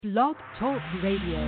Blog Talk Radio.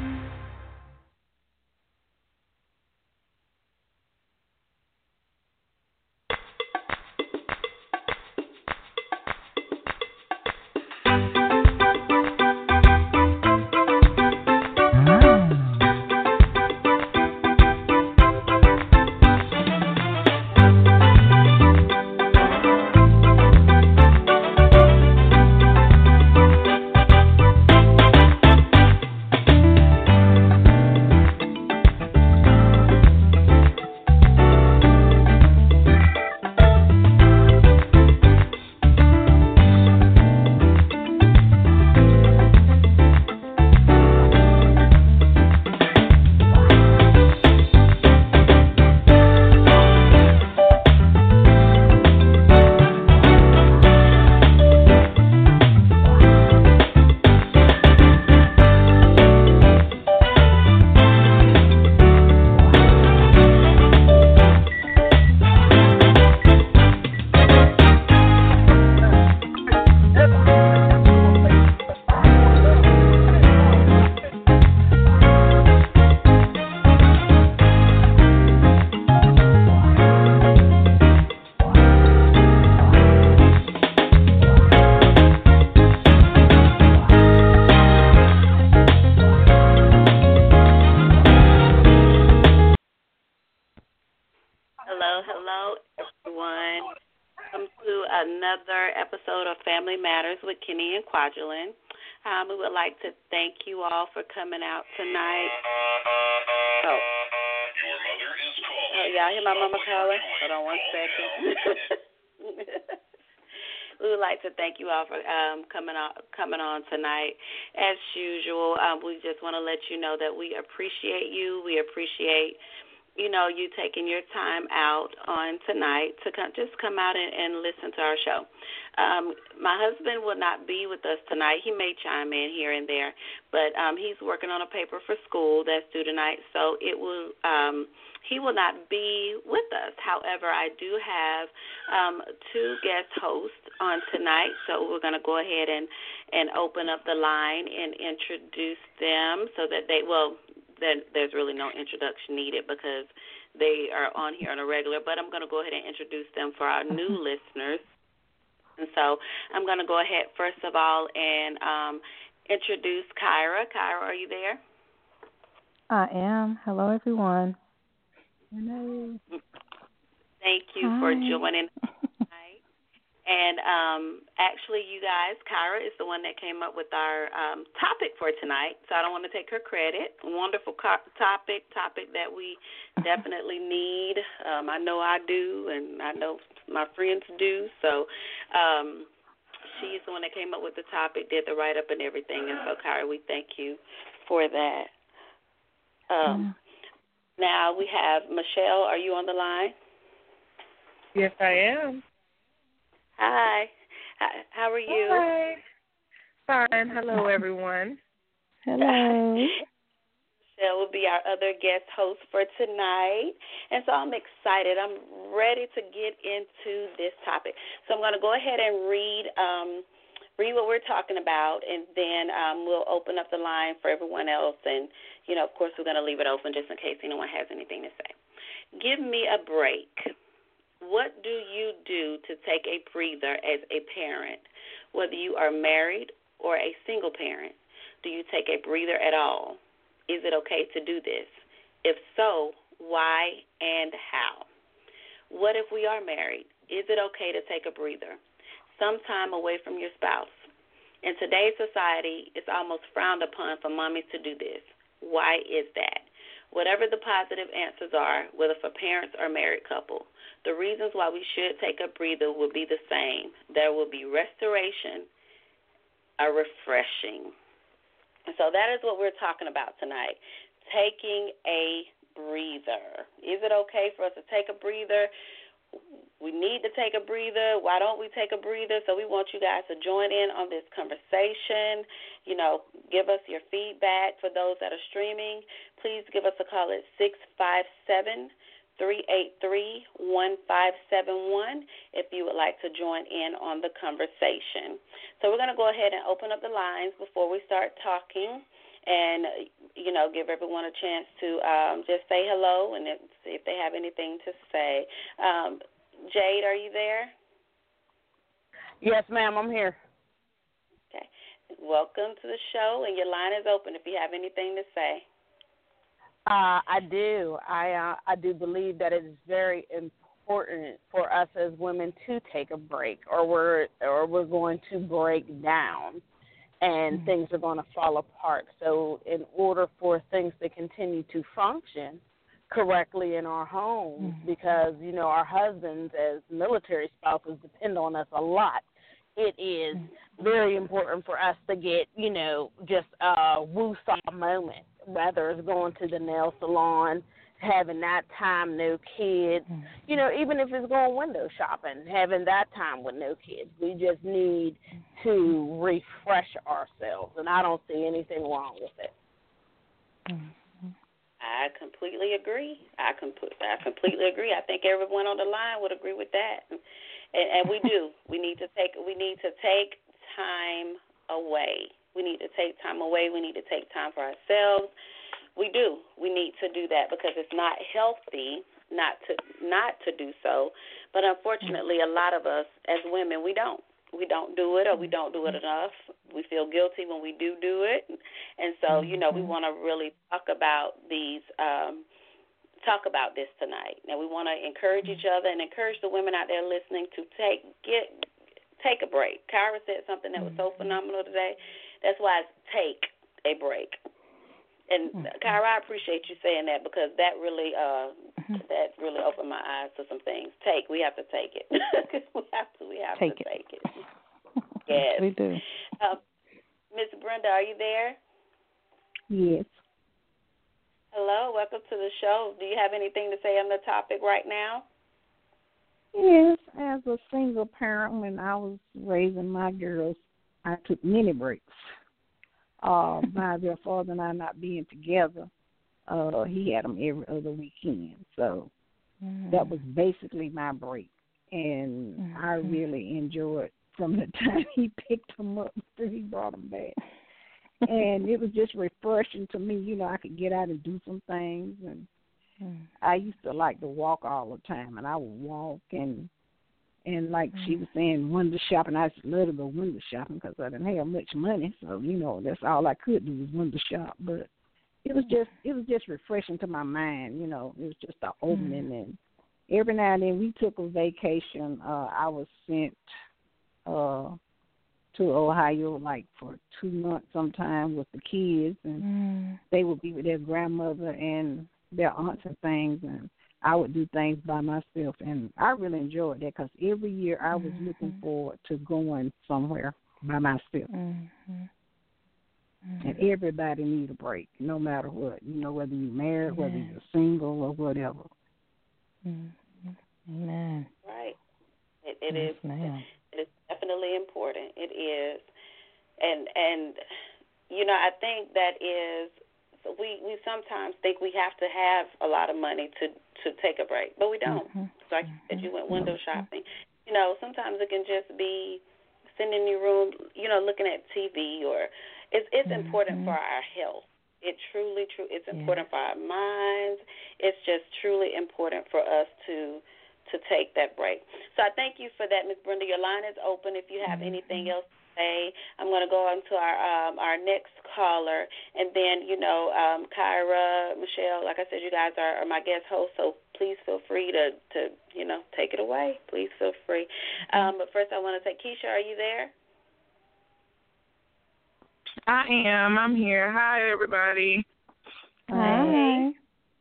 With Kenny and Quadrilin. We would like to thank you all for coming out tonight. Oh. Your mother is calling. Y'all hear my mama calling? Hold on one second. We would like to thank you all for coming on tonight. As usual, we just want to let you know that we appreciate you. We appreciate you taking your time out on tonight to just come out and listen to our show. My husband will not be with us tonight. He may chime in here and there, but he's working on a paper for school that's due tonight, so he will not be with us. However, I do have two guest hosts on tonight, so we're going to go ahead and open up the line and introduce them so that there's really no introduction needed because they are on here on a regular, but I'm going to go ahead and introduce them for our new listeners. And so I'm going to go ahead, first of all, and introduce Kyra. Kyra, are you there? I am. Hello, everyone. Hello. Thank you for joining us tonight. And actually, you guys, Kyra is the one that came up with our topic for tonight, so I don't want to take her credit. Wonderful topic that we definitely need. I know I do, and I know my friends do. So she's the one that came up with the topic, did the write-up and everything. And so, Kyra, we thank you for that. Now we have Michelle. Are you on the line? Yes, I am. Hi. How are you? Hi. Fine. Hello, everyone. Hello. Michelle will be our other guest host for tonight. And so I'm excited. I'm ready to get into this topic. So I'm going to go ahead and read what we're talking about, and then we'll open up the line for everyone else. And, of course, we're going to leave it open just in case anyone has anything to say. Give me a break. What do you do to take a breather as a parent, whether you are married or a single parent? Do you take a breather at all? Is it okay to do this? If so, why and how? What if we are married? Is it okay to take a breather? Some time away from your spouse. In today's society, it's almost frowned upon for mommies to do this. Why is that? Whatever the positive answers are, whether for parents or married couple, the reasons why we should take a breather will be the same. There will be restoration, a refreshing. And so that is what we're talking about tonight, taking a breather. Is it okay for us to take a breather? We need to take a breather. Why don't we take a breather? So we want you guys to join in on this conversation. Give us your feedback. For those that are streaming, please give us a call at 657 383-1571 if you would like to join in on the conversation. So we're going to go ahead and open up the lines before we start talking and, give everyone a chance to just say hello and see if they have anything to say. Jade, are you there? Yes, ma'am, I'm here. Okay. Welcome to the show, and your line is open if you have anything to say. I do. I do believe that it is very important for us as women to take a break, or we're going to break down, and things are going to fall apart. So, in order for things to continue to function correctly in our homes, because our husbands as military spouses depend on us a lot, it is very important for us to get just a woo-saw moment, whether it's going to the nail salon, having that time, no kids, even if it's going window shopping, having that time with no kids. We just need to refresh ourselves, and I don't see anything wrong with it. I completely agree. I completely agree. I think everyone on the line would agree with that, and we do. We need to take time away. We need to take time away. We need to take time for ourselves. We do. We need to do that because it's not healthy not to do so. But unfortunately, a lot of us as women, we don't. We don't do it, or we don't do it enough. We feel guilty when we do it. And so, we want to really talk about this tonight. Now, we want to encourage each other and encourage the women out there listening to take a break. Kyra said something that was so phenomenal today. That's why it's take a break. And Kyra, I appreciate you saying that because that really opened my eyes to some things. We have to take it. we have to take it. Yes, we do. Miss Brenda, are you there? Yes. Hello, welcome to the show. Do you have anything to say on the topic right now? Yes, as a single parent, when I was raising my girls, I took many breaks. By their father and I not being together, he had them every other weekend. So that was basically my break. And I really enjoyed from the time he picked them up until he brought them back. And it was just refreshing to me. I could get out and do some things. And I used to like to walk all the time. And I would walk and like she was saying, window shopping. I just love to go window shopping because I didn't have much money. So, that's all I could do was window shop. But it was just refreshing to my mind. It was just an opening. And every now and then we took a vacation. I was sent to Ohio like for 2 months sometime with the kids. And they would be with their grandmother and their aunts and things. And I would do things by myself, and I really enjoyed that because every year I was looking forward to going somewhere by myself. And everybody need a break, no matter what. Whether you're married, whether you're single, or whatever. Amen. Right. It is. It is definitely important. It is, and I think that is. We sometimes think we have to have a lot of money to take a break, but we don't. Like you said, you went window shopping. Sometimes it can just be sitting in your room, looking at TV, or it's important for our health. It's important for our minds. It's just truly important for us to take that break. So I thank you for that, Ms. Brenda. Your line is open if you have anything else. I'm going to go on to our next caller, and then, Kyra, Michelle, like I said, you guys are my guest hosts, so please feel free to take it away. Please feel free. But first I want to say, Keisha, are you there? I am. I'm here. Hi, everybody. Hi.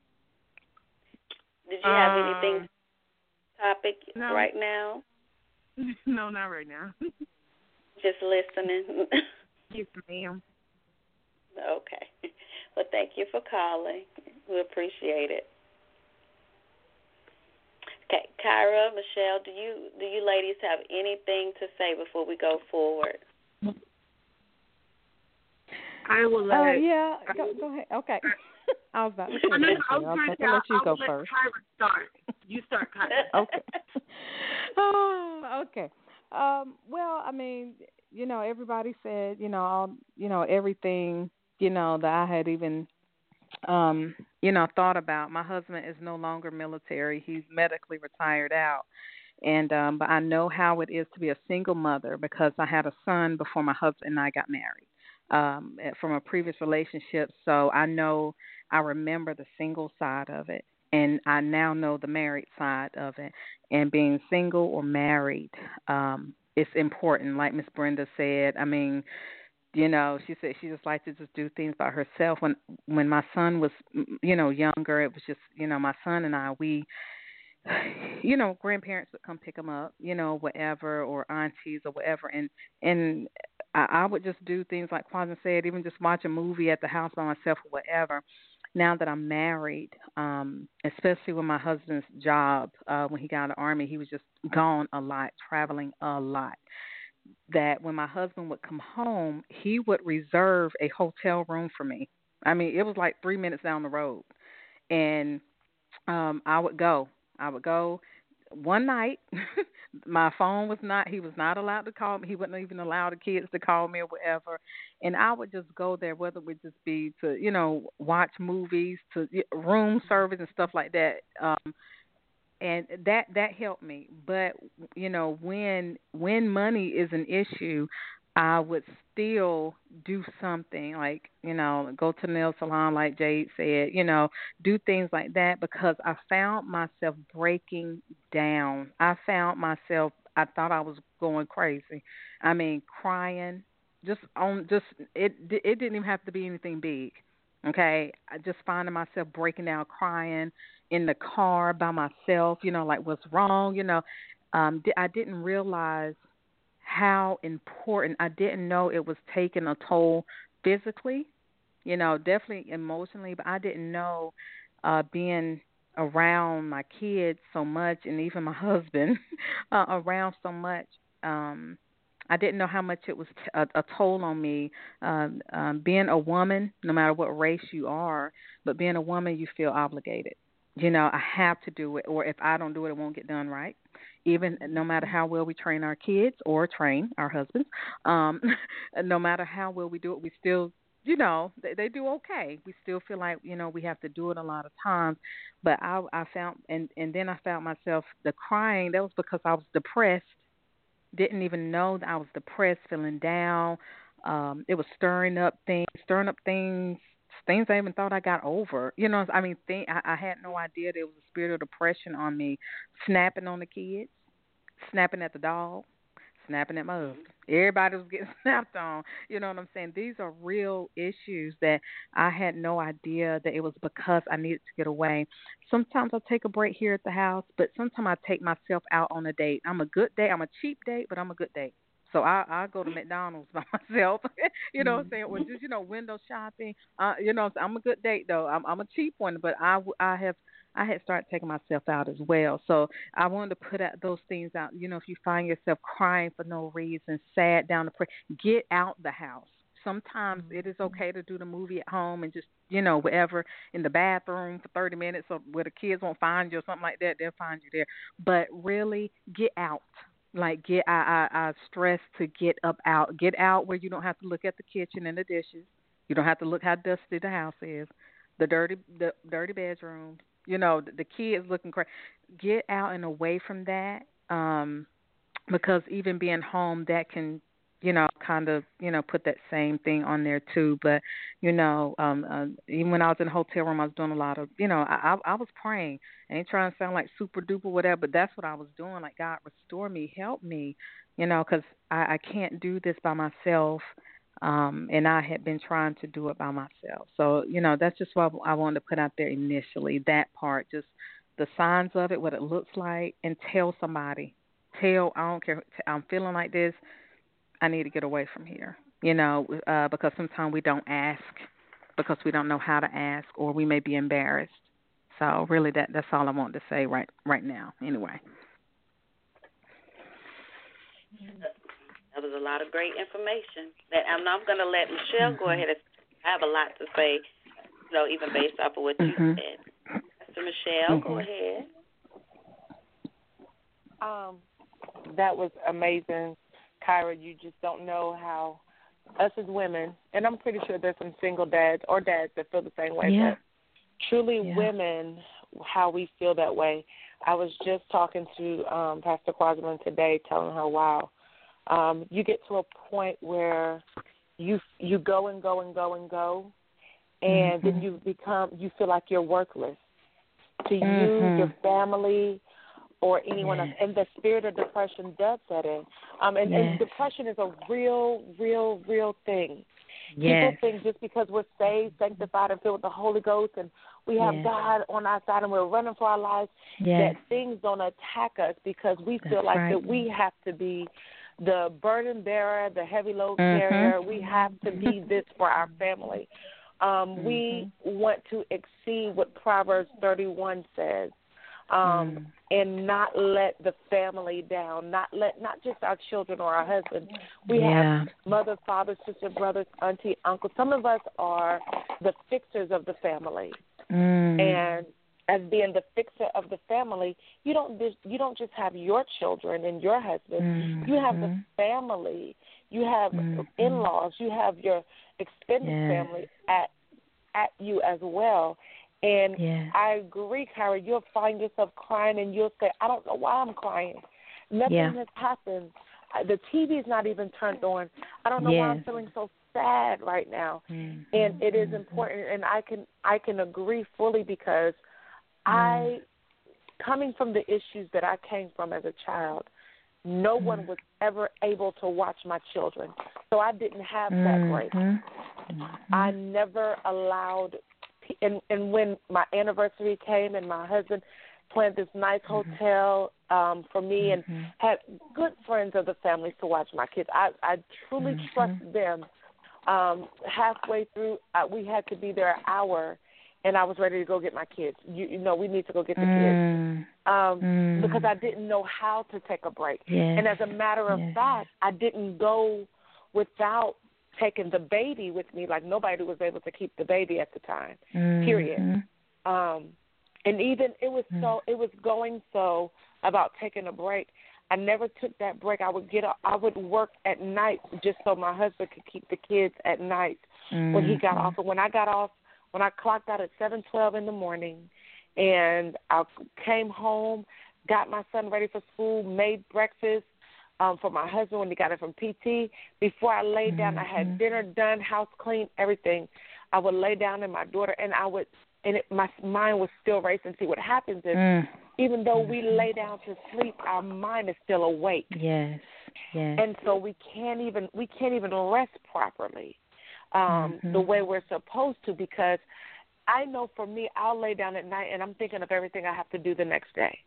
Did you have anything topic right now? No, not right now. Just listening. Yes, ma'am. Okay. Well, thank you for calling. We appreciate it. Okay, Kyra, Michelle, do you ladies have anything to say before we go forward? I will let. Yeah, go ahead. Okay. I was about to say I was I'll going to say, let you I'll go let first. Kyra start. You start, Kyra. Okay. Oh, okay. Well, I mean, everybody said, all, everything, that I had even, thought about. My husband is no longer military. He's medically retired out. And but I know how it is to be a single mother because I had a son before my husband and I got married from a previous relationship. So I remember the single side of it, and I now know the married side of it. And being single or married, it's important. Like Miss Brenda said, I mean, she said she just liked to just do things by herself. When my son was, younger, it was just, my son and I, we grandparents would come pick them up, whatever, or aunties or whatever, and I would just do things like Quasin said, even just watch a movie at the house by myself or whatever. Now that I'm married, especially with my husband's job, when he got out of the Army, he was just gone a lot, traveling a lot. That when my husband would come home, he would reserve a hotel room for me. I mean, it was like 3 minutes down the road, and I would go. One night. My phone was not. He was not allowed to call me. He wouldn't even allow the kids to call me or whatever. And I would just go there, whether it would just be to watch movies, to room service and stuff like that. And that helped me. But when money is an issue, I would still do something like go to the nail salon, like Jade said, do things like that because I found myself breaking down. I thought I was going crazy. I mean, crying, it didn't even have to be anything big. Okay, I just finding myself breaking down, crying in the car by myself, like what's wrong, I didn't realize how important. I didn't know it was taking a toll physically, definitely emotionally, but I didn't know being around my kids so much and even my husband around so much. I didn't know how much it was a toll on me. Being a woman, no matter what race you are, but being a woman, you feel obligated. I have to do it, or if I don't do it, it won't get done right. Even no matter how well we train our kids or train our husbands, no matter how well we do it, we still, they do okay. We still feel like, we have to do it a lot of times. But I found, and then I found myself, the crying, that was because I was depressed. Didn't even know that I was depressed, feeling down. It was stirring up things I even thought I got over. I had no idea there was a spirit of depression on me, snapping on the kids, snapping at the dog, snapping at my husband. Everybody was getting snapped on. You know what I'm saying? These are real issues that I had no idea that it was because I needed to get away. Sometimes I take a break here at the house, but sometimes I take myself out on a date. I'm a good date. I'm a cheap date, but I'm a good date. So I go to McDonald's by myself, you know what I'm saying, or just window shopping. I'm a good date though. I'm a cheap one, but I had started taking myself out as well. So I wanted to put out those things out. If you find yourself crying for no reason, sad down the prayer, get out the house. Sometimes it is okay to do the movie at home and just, whatever, in the bathroom for 30 minutes or where the kids won't find you or something like that, they'll find you there. But really, get out. Like I stress to get out where you don't have to look at the kitchen and the dishes. You don't have to look how dusty the house is, the dirty bedrooms. The kids looking crazy. Get out and away from that, because even being home, that can, kind of, put that same thing on there too. But, even when I was in the hotel room, I was doing a lot of, I was praying. I ain't trying to sound like super duper whatever, but that's what I was doing. Like, God, restore me, help me, because I can't do this by myself. And I had been trying to do it by myself. So, that's just what I wanted to put out there initially, that part, just the signs of it, what it looks like, and tell somebody. I don't care, I'm feeling like this, I need to get away from here, because sometimes we don't ask because we don't know how to ask, or we may be embarrassed. So really that's all I want to say right now anyway. That was a lot of great information. I'm going to let Michelle go ahead. I have a lot to say. even based off of what you said. Pastor Michelle, go ahead. That was amazing, Kyra. You just don't know how us as women, and I'm pretty sure there's some single dads or dads that feel the same way, but truly women, how we feel that way. I was just talking to Pastor Quasman today, telling her, wow, you get to a point where you go and go and go and go, and then you feel like you're worthless to you, your family, or anyone else. And the spirit of depression does set in. And depression is a real, real, real thing. People think just because we're saved, sanctified, and filled with the Holy Ghost, and we have God on our side and we're running for our lives, that things don't attack us because we feel like that we have to be the burden bearer, the heavy load carrier. We have to be this for our family. We want to exceed what Proverbs 31 says. And not let the family down, not just our children or our husband. We have mother, father, sister, brothers, auntie, uncle. Some of us are the fixers of the family. And as being the fixer of the family, you don't just have your children and your husband. You have the family. You have in-laws. You have your extended family at you as well. And I agree, Kyra, you'll find yourself crying and you'll say, I don't know why I'm crying. Nothing has happened. The TV is not even turned on. I don't know why I'm feeling so sad right now. And it is important, and I can agree fully because coming from the issues that I came from as a child, no one was ever able to watch my children. So I didn't have that break. I never allowed and when my anniversary came and my husband planned this nice hotel for me and had good friends of the family to watch my kids, I truly trust them. Halfway through, we had to be there an hour, and I was ready to go get my kids. You know, we need to go get the kids because I didn't know how to take a break. And as a matter of fact, I didn't go without taking the baby with me. Like nobody was able to keep the baby at the time. Period. And even it was going so about taking a break. I never took that break. I would work at night just so my husband could keep the kids at night when he got off. And when I got off, when I clocked out at 7:12 in the morning, and I came home, got my son ready for school, made breakfast for my husband when he got it from PT. Before I laid down, I had dinner done, house clean, everything. I would lay down in my daughter, and my mind was still racing. See, what happens is, even though we lay down to sleep, our mind is still awake. And so we can't even rest properly the way we're supposed to, because I know for me, I'll lay down at night and I'm thinking of everything I have to do the next day.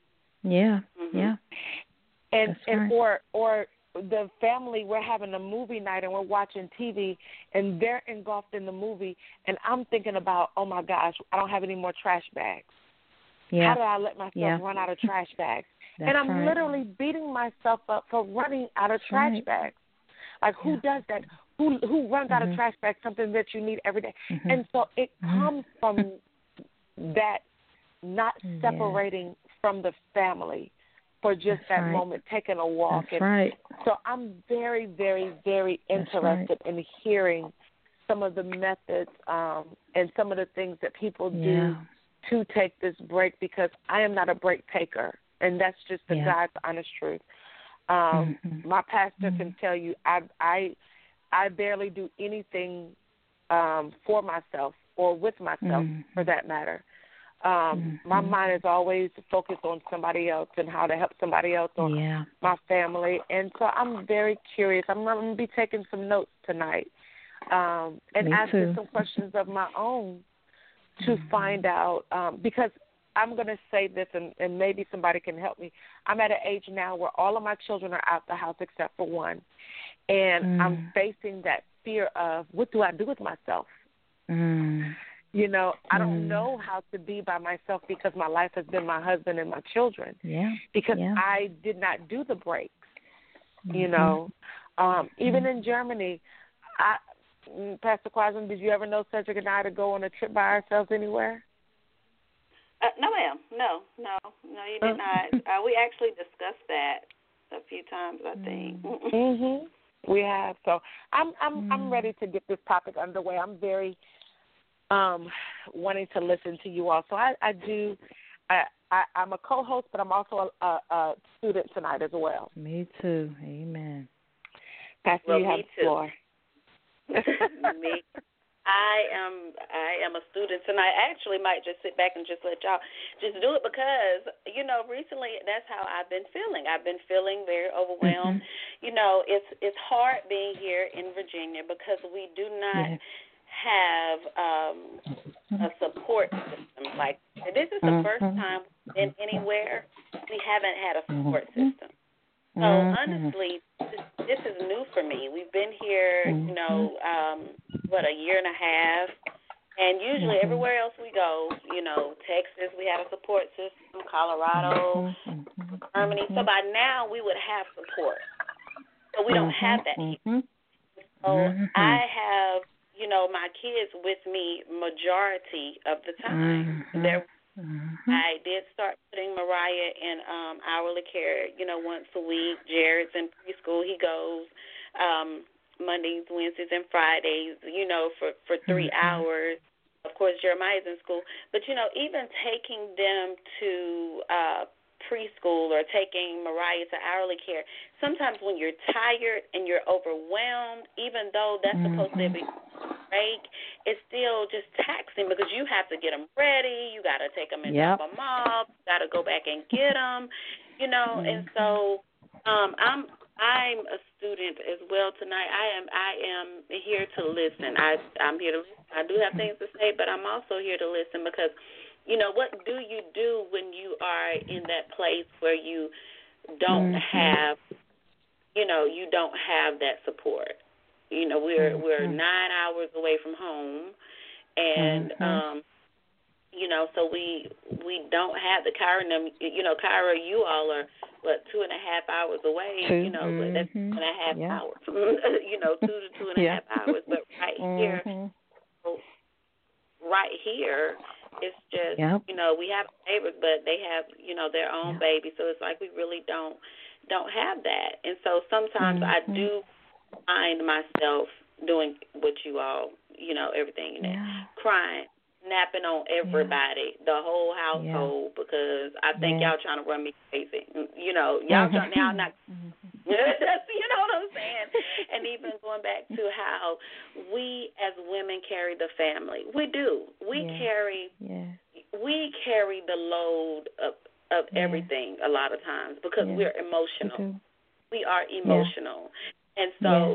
And or the family, we're having a movie night and we're watching TV and they're engulfed in the movie and I'm thinking about, oh my gosh, I don't have any more trash bags. How did I let myself run out of trash bags? And I'm literally beating myself up for running out of trash bags. Like who does that? Who runs out of trash bags, something that you need every day? And so it comes from that not separating from the family for just that moment, taking a walk. So I'm very, very, very interested in hearing some of the methods and some of the things that people do to take this break, because I am not a break taker, and that's just the God's honest truth. My pastor can tell you I barely do anything for myself or with myself, for that matter. My mind is always focused on somebody else and how to help somebody else or my family. And so I'm very curious. I'm going to be taking some notes tonight and asking some questions of my own to find out, because I'm going to say this and maybe somebody can help me. I'm at an age now where all of my children are out the house except for one. And I'm facing that fear of, what do I do with myself? You know, I don't know how to be by myself because my life has been my husband and my children. Because I did not do the breaks, you know. Even in Germany, Pastor Quasman, did you ever know Cedric and I to go on a trip by ourselves anywhere? No, ma'am. No, you did not. We actually discussed that a few times, I think. Mhm. We have. So I'm ready to get this topic underway. I'm very wanting to listen to you all. So I'm a co-host, but I'm also a student tonight as well. Me too. Amen. Pastor, you have the floor. Me. I am a student tonight. I actually might just sit back and just let y'all just do it because, recently that's how I've been feeling. I've been feeling very overwhelmed. It's hard being here in Virginia because we do not have a support system. Like, this is the first time we've been anywhere we haven't had a support system. So honestly, this is new for me. We've been here, a year and a half, and usually everywhere else we go, Texas, we have a support system, Colorado, Germany. So by now we would have support. So we don't have that here. So I have, my kids with me majority of the time. I did start putting Mariah in hourly care, once a week. Jared's in preschool. He goes Mondays, Wednesdays, and Fridays, for 3 hours. Of course, Jeremiah's in school. But, even taking them to preschool or taking Mariah to hourly care, sometimes when you're tired and you're overwhelmed, even though that's supposed to be break, it's still just taxing because you have to get them ready. You got to take them and drop them off. You got to go back and get them, And so I'm a student as well tonight. I am here to listen. I'm here to listen. I do have things to say, but I'm also here to listen because, what do you do when you are in that place where you don't have, you don't have that support? We're 9 hours away from home, and so we don't have the Kyra and them. Kyra, you all are 2.5 hours away. But that's 2.5 hours. 2 to 2.5 hours. But right here, it's just we have neighbors, but they have their own baby, so it's like we really don't have that. And so sometimes I do find myself doing what you all, everything, crying, napping on everybody, the whole household, because I think y'all trying to run me crazy. Y'all trying now not. You know what I'm saying? And even going back to how we as women carry the family, we do. We carry the load of everything a lot of times because we're emotional. We are emotional. And so,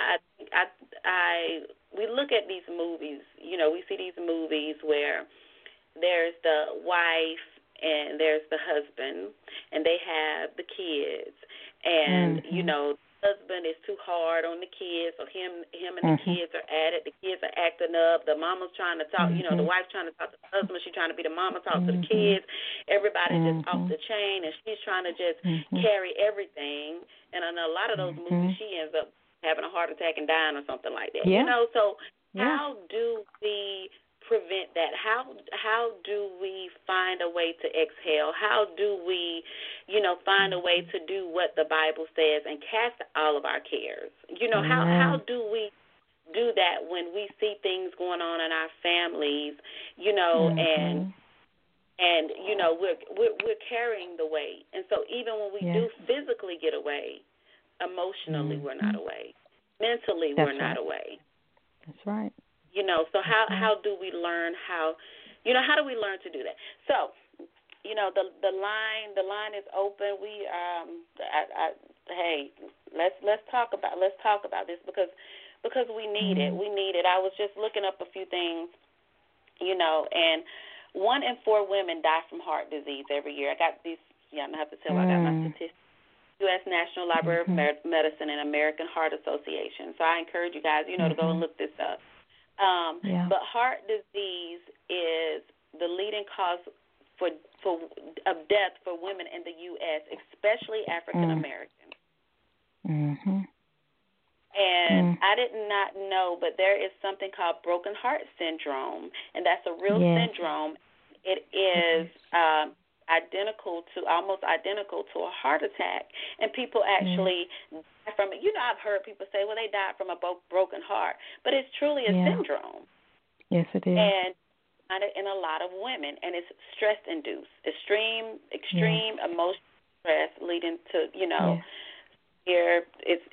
we look at these movies, we see these movies where there's the wife and there's the husband and they have the kids and, the husband is too hard on the kids, so him and the kids are at it. The kids are acting up. The mama's trying to talk, the wife's trying to talk to the husband. She's trying to be the mama, talk to the kids. Everybody's just off the chain, and she's trying to just carry everything. And in a lot of those movies, she ends up having a heart attack and dying or something like that. So how do we prevent that? How do we find a way to exhale? How do we, find a way to do what the Bible says and cast all of our cares? How do we do that when we see things going on in our families, and we're carrying the weight. And so even when we do physically get away, emotionally we're not away. Mentally we're not away. That's right. So how do we learn how do we learn to do that? So, the line is open. We hey, let's talk about this because we need it. We need it. I was just looking up a few things, and 1 in 4 women die from heart disease every year. I got these. I don't have to tell. I got my statistics. U.S. National Library of Medicine and American Heart Association. So I encourage you guys, to go and look this up. But heart disease is the leading cause of death for women in the U.S., especially African Americans. And I did not know, but there is something called broken heart syndrome, and that's a real syndrome. It is almost identical to a heart attack, and people actually die from it. You know, I've heard people say, well, they died from a broken heart, but it's truly a syndrome. Yes, it is. And in a lot of women, and it's stress-induced, extreme emotional stress leading to, here it's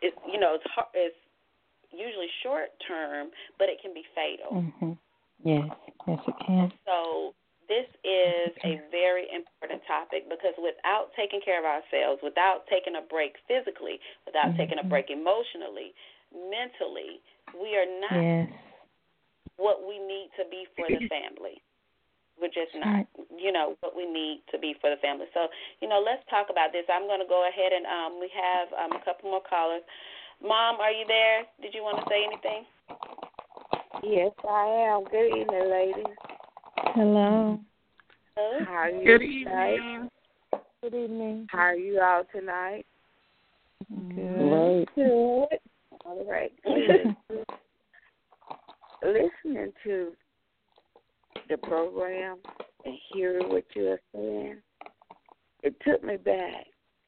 usually short term, but it can be fatal. Yes, it can. So this is a very important topic, because without taking care of ourselves, without taking a break physically, without taking a break emotionally, mentally, we are not what we need to be for the family. We're just not, what we need to be for the family. So, let's talk about this. I'm going to go ahead and we have a couple more callers. Mom, are you there? Did you want to say anything? Yes, I am. Good evening, ladies. Hello. How are you Good tonight? evening. Good evening. How are you all tonight? Good. Good. All right. Good. Listening to the program and hearing what you are saying, it took me back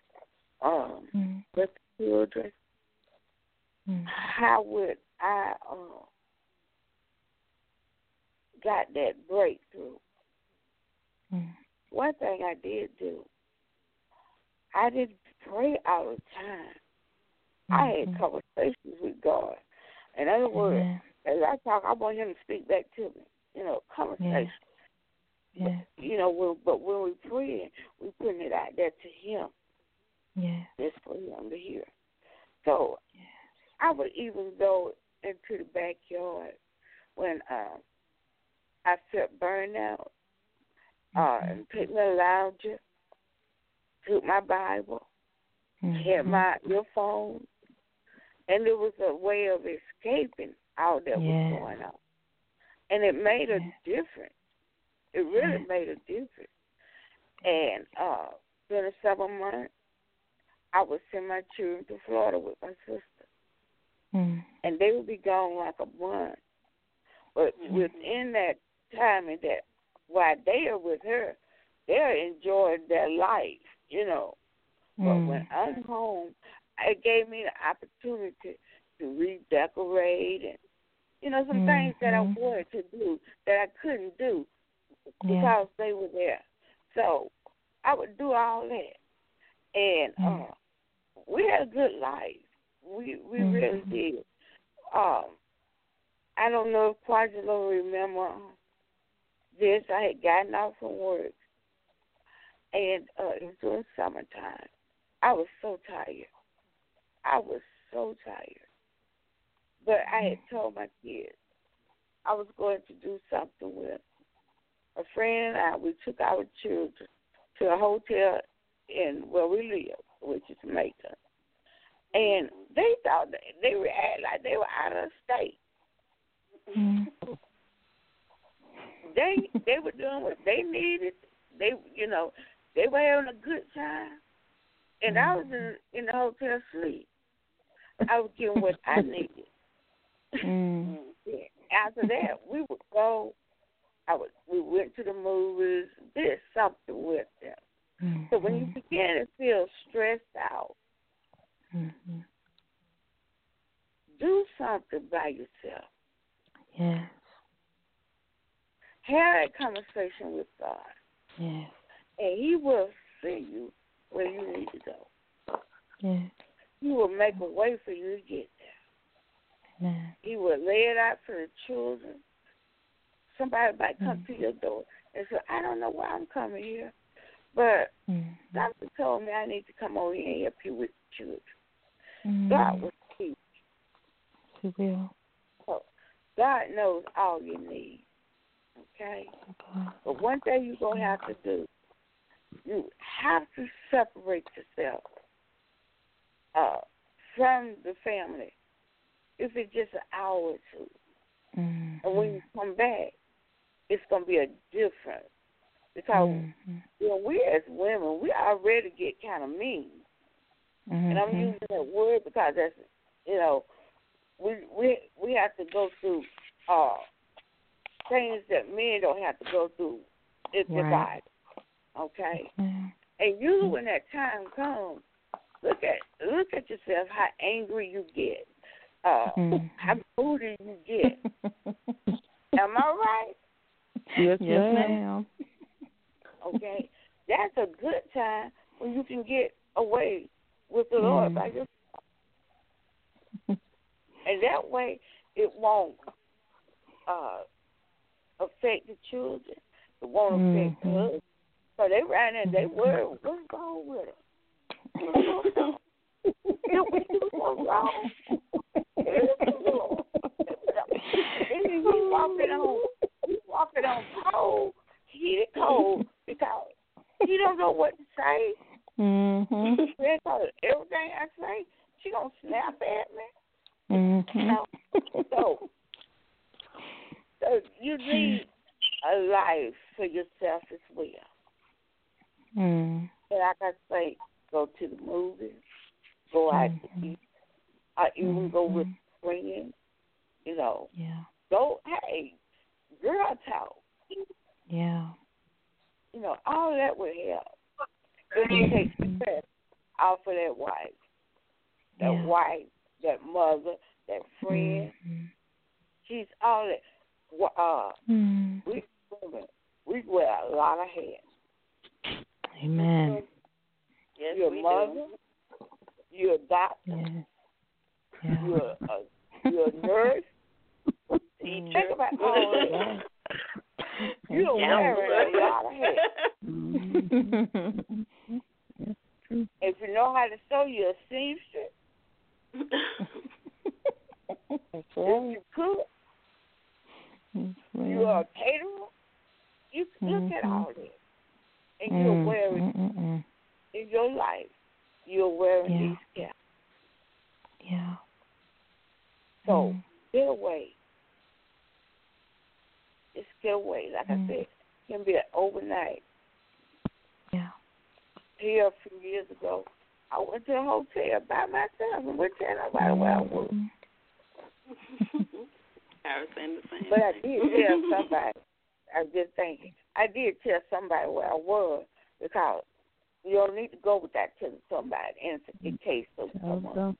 with the children. How would I got that breakthrough? One thing I did do, I didn't pray all the time. I had conversations with God. In other words, as I talk, I want Him to speak back to me. Conversation. But when we pray, we putting it out there to Him. Just for Him to hear. So I would even go into the backyard when I felt burned out, and take my lounger, took my Bible, had my earphones, and it was a way of escaping all that was going on. And it made a difference. It really made a difference. And during the summer months, I would send my children to Florida with my sister. And they would be gone like a month. But within that time and that while they are with her, they're enjoying their life, But when I'm home, it gave me the opportunity to redecorate and, some things that I wanted to do that I couldn't do because they were there. So I would do all that. And we had a good life. We really did. I don't know if Quadrilla remember this. I had gotten off from work, and it was during summertime. I was so tired. But I had told my kids I was going to do something with a friend and I. We took our children to a hotel in where we live, which is Macon. And they thought they were acting like they were out of state. They were doing what they needed. They were having a good time. And I was in the hotel sleep. I was getting what I needed. After that, we would go. We went to the movies, did something with them. So when you begin to feel stressed out, do something by yourself. Yes. Have a conversation with God. Yes. And He will see you where you need to go. Yes. He will make a way for you to get there. Amen. He will lay it out for the children. Somebody might come to your door and say, I don't know why I'm coming here, but doctor told me I need to come over here and help you with the children. God will teach. He will. So God knows all you need. Okay? But one thing you're going to have to do, you have to separate yourself from the family. If it's just an hour or two. And when you come back, it's going to be a difference. Because we as women, we already get kind of mean. And I'm using that word because that's, we have to go through things that men don't have to go through. It's divided. Okay? Mm-hmm. And usually when that time comes, look at yourself, how angry you get, how moody you get. Am I right? Yes, ma'am. Okay? That's a good time when you can get away with the Lord by yourself. And that way it won't affect the children. It won't affect the husband. So they ran in, they worry, what's wrong with her? What's wrong? What's wrong? He's walking on cold, heated cold, because he don't know what to say. Because everything I say, she gonna snap at me. You know? So you need a life for yourself as well. And like I say, go to the movies, go out to eat, or even go with friends. You know, go, hey, girl talk. Yeah. You know, all that will help. It takes the stress off of that wife. That wife, that mother, that friend. She's all that. We wear a lot of hats. Amen. Yes, you're a mother. Do. You're a doctor. You're a nurse. Teacher. Think about all that. You're wearing a lot of hats. If you know how to sew, you're a seamstress. If you cook, you're a caterer. You look at all this. And you're wearing, in your life, you're wearing these caps. Yeah. So, get away. Just get away. Like I said, it can be an overnight. Yeah. Here a few years ago, I went to a hotel by myself and wouldn't tell nobody where I was. I was saying the same. But I did tell somebody. I was just thinking. I did tell somebody where I was because you don't need to go without telling somebody in case of someone.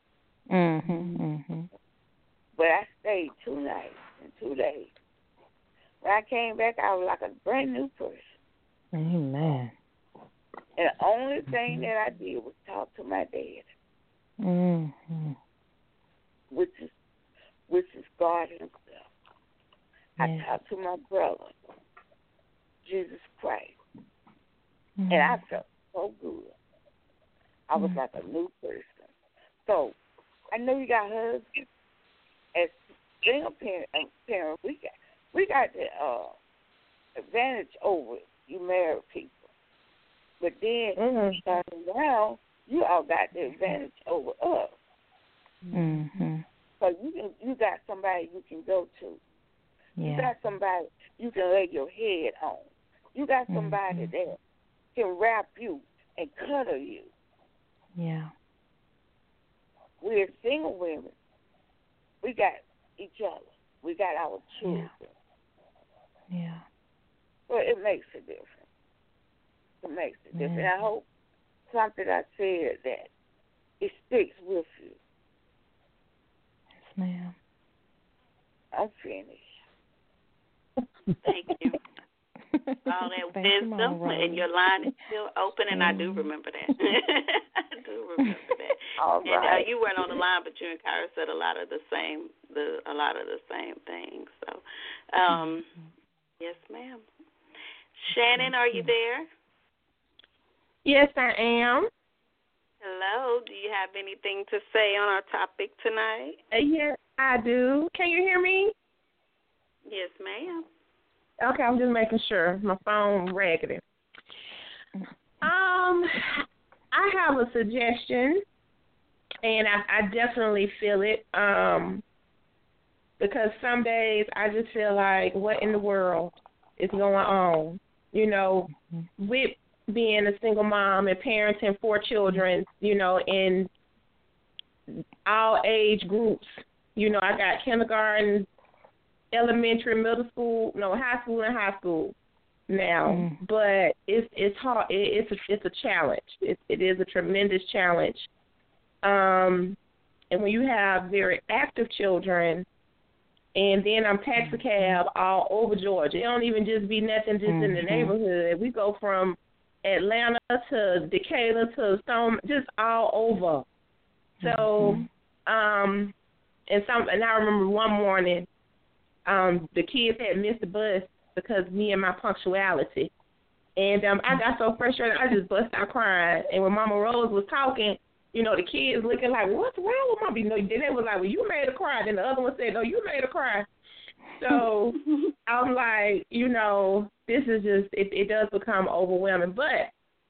But I stayed 2 nights and 2 days. When I came back, I was like a brand new person. Amen. And the only thing that I did was talk to my dad, which is God himself. I talked to my brother, Jesus Christ, and I felt so good. I was like a new person. So I know you got husbands. As single parents, we got the advantage over you married people. But then starting around, you all got the advantage over us. So you got somebody you can go to. You got somebody you can lay your head on. You got somebody that can wrap you and cuddle you. Yeah. We're single women. We got each other. We got our children. Yeah. So it makes a difference. It makes a difference. And I hope something I said that it sticks with you. Yes, ma'am. I'm finished. Thank you. All that wisdom, and your line is still open, and I do remember that. I do remember that. All right. And you weren't on the line, but you and Kyra said a lot of the same things. So, yes, ma'am. Shannon, are you there? Yes, I am. Hello. Do you have anything to say on our topic tonight? Yes, I do. Can you hear me? Yes, ma'am. Okay, I'm just making sure. My phone raggedy. I have a suggestion, and I definitely feel it. Because some days I just feel like, what in the world is going on? You know, with being a single mom and parenting 4 children, you know, in all age groups, You know, I got kindergarten, elementary, middle school, high school and high school now. But it's hard. It's a challenge. It is a tremendous challenge. And when you have very active children, and then I'm taxicab all over Georgia. It don't even just be nothing just in the neighborhood. We go from Atlanta to Decatur to Stone, just all over. So, and I remember one morning, the kids had missed the bus because me and my punctuality. And I got so frustrated, I just bust out crying. And when Mama Rose was talking, the kids looking like, what's wrong with Mommy? Then they was like, well, you made her cry. Then the other one said, no, you made her cry. So I'm like, this is just, it does become overwhelming. But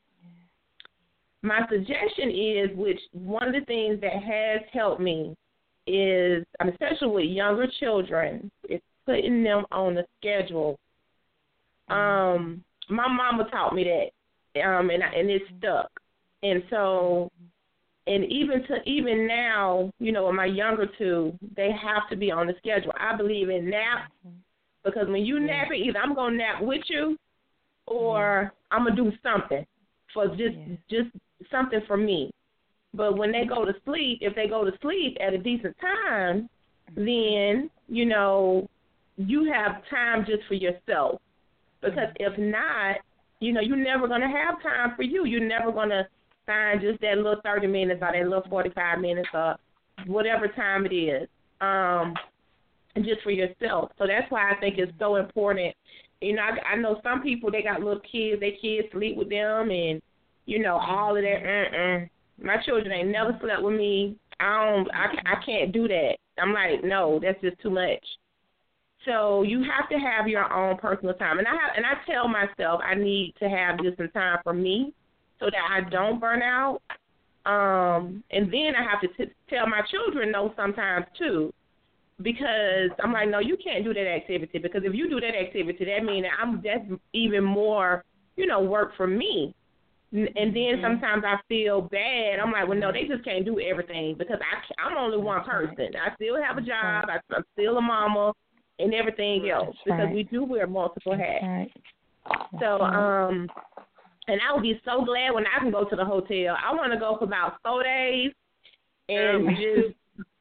my suggestion is, which one of the things that has helped me is, especially with younger children, is putting them on the schedule. My mama taught me that, and it stuck. And so, and even now, with my younger two, they have to be on the schedule. I believe in naps, because when you nap, either I'm gonna nap with you, or I'm gonna do something for just something for me. But when they go to sleep, if they go to sleep at a decent time, then, you have time just for yourself. Because if not, you're never going to have time for you. You're never going to find just that little 30 minutes or that little 45 minutes or whatever time it is, just for yourself. So that's why I think it's so important. I know some people, they got little kids, their kids sleep with them and, all of that. My children ain't never slept with me. I can't do that. I'm like, no, that's just too much. So you have to have your own personal time. And I tell myself I need to have just some time for me so that I don't burn out. And then I have to tell my children no sometimes too, because I'm like, no, you can't do that activity, because if you do that activity, that means that's even more, work for me. And then sometimes I feel bad. I'm like, well, no, they just can't do everything, because I'm only one person. I still have a job. I'm still a mama and everything else, because we do wear multiple hats. So, and I would be so glad when I can go to the hotel. I want to go for about 4 days and just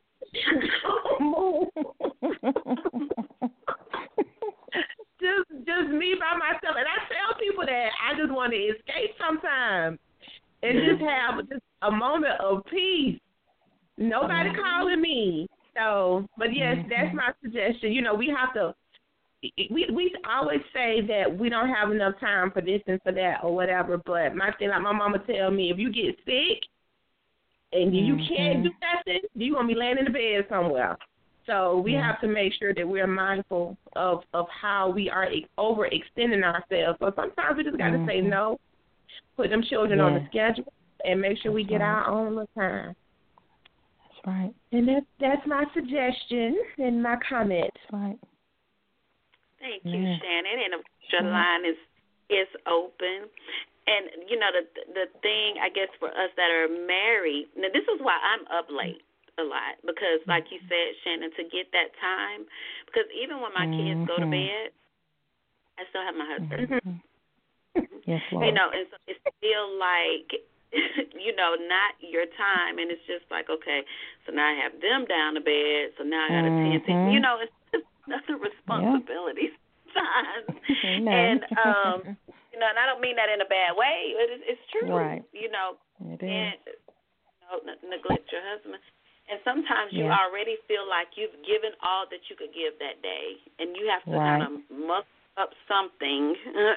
just me by myself. And I tell people that I just want to escape sometimes and just have just a moment of peace. Nobody calling me. So, but yes, that's my suggestion. We have to. We always say that we don't have enough time for this and for that or whatever. But my thing, like my mama tell me, if you get sick and you can't do nothing, you're gonna be laying in the bed somewhere. So we have to make sure that we're mindful of how we are overextending ourselves. So sometimes we just got to say no, put them children on the schedule, and make sure we get our own little time. That's right. And that's my suggestion and my comment. That's right. Thank you, Shannon. And the line is open. And, the thing, I guess, for us that are married, now this is why I'm up late a lot, because like you said, Shannon, to get that time, because even when my kids go to bed, I still have my husband. Yes, Lord. And so it's still like, not your time, and it's just like, okay, so now I have them down to bed, so now I got to tend to, it's just another responsibility sometimes. And, and I don't mean that in a bad way. It's true. Right. It is. And, neglect your husband. And sometimes you already feel like you've given all that you could give that day, and you have to kind of muster up something,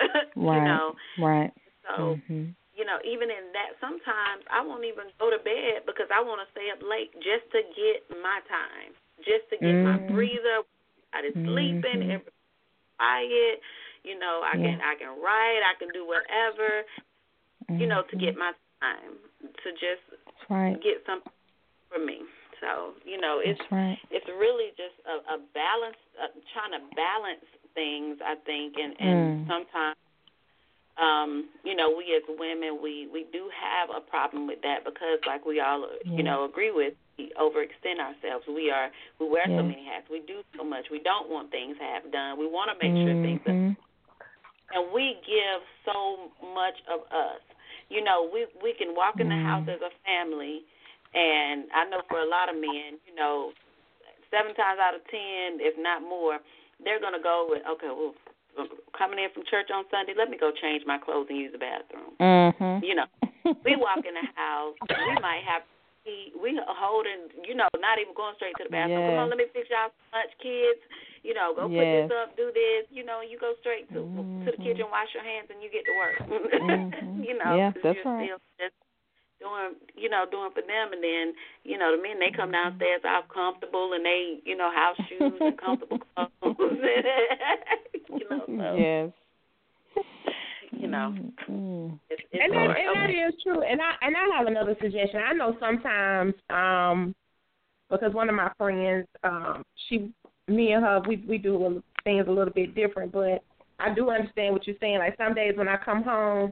Right. So, even in that, sometimes I won't even go to bed because I want to stay up late just to get my time, just to get my breather. I is sleeping, everybody's quiet. I can write, I can do whatever, to get my time, to just get something for me. So, it's really just a balance, trying to balance things, I think, and sometimes, we as women, we do have a problem with that, because like we all, agree with, overextend ourselves. We wear so many hats. We do so much. We don't want things half done. We want to make sure things are, and we give so much of us. You know, we can walk in the house as a family, and I know for a lot of men, you know, 7 times out of 10, if not more, they're going to go with, okay, well, coming in from church on Sunday, let me go change my clothes and use the bathroom. You know, we walk in the house, we might have, we holding, you know, not even going straight to the bathroom. Come on, let me fix y'all lunch, kids. You know, go put this up, do this. You know, you go straight to the kitchen, wash your hands, and you get to work. You know, that's you're right. still just doing for them, and then, you know, the men, they come downstairs all comfortable, and they, you know, house shoes and comfortable clothes. You know, so, yes. You know, it's and that is true. And I have another suggestion. I know sometimes, because one of my friends, me and her, we do things a little bit different, but I do understand what you're saying. Like some days when I come home,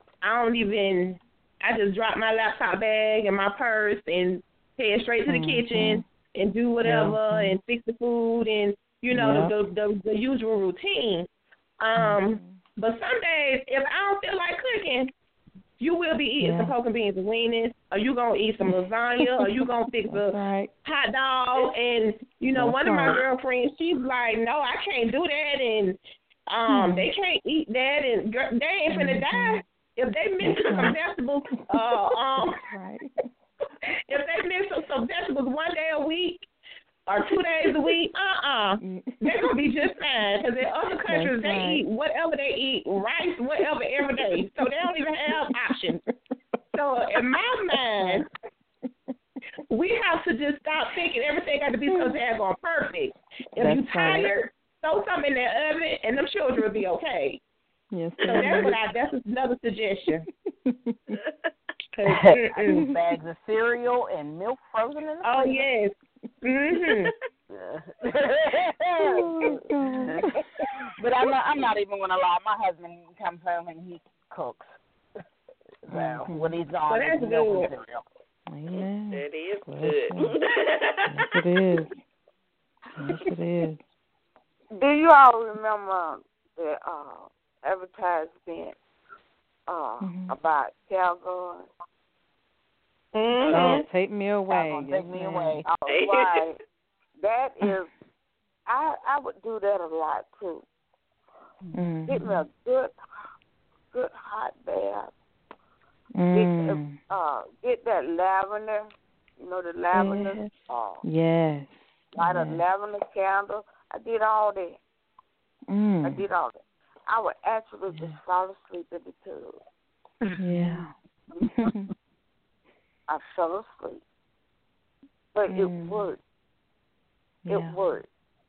I just drop my laptop bag and my purse and head straight to the kitchen and do whatever and fix the food and, you know, the usual routine. But some days, if I don't feel like cooking, you will be eating some pork and beans and weenies, or you going to eat some lasagna, or you going to fix a hot dog. And, you know, one of my girlfriends, she's like, no, I can't do that, and they can't eat that, and they ain't finna die. If they miss some vegetables, if they miss some vegetables one day a week or 2 days a week, they're going to be just fine. Because in other countries, they eat whatever they eat, rice, whatever, every day. So they don't even have options. So in my mind, we have to just stop thinking everything got to be so daggone perfect. If you're tired, throw something in the oven, and them children will be okay. Yes, so that's another suggestion. Bags of cereal and milk frozen in the freezer. Yes. But I'm not even gonna lie. My husband comes home and he cooks. So when he's on, that's milk and cereal. Amen. It is good. Yes, it is. Yes, it is. Do you all remember the advertisement about Calgon? Oh, take me away. Take me away. Oh, right. That is, I would do that a lot too. Get me a good hot bath. Get that lavender. You know the lavender. Yes. Light a lavender candle. I did all that. I did all that. I would actually just fall asleep in the tub. Yeah. I fell asleep. But it worked. Yeah. It worked.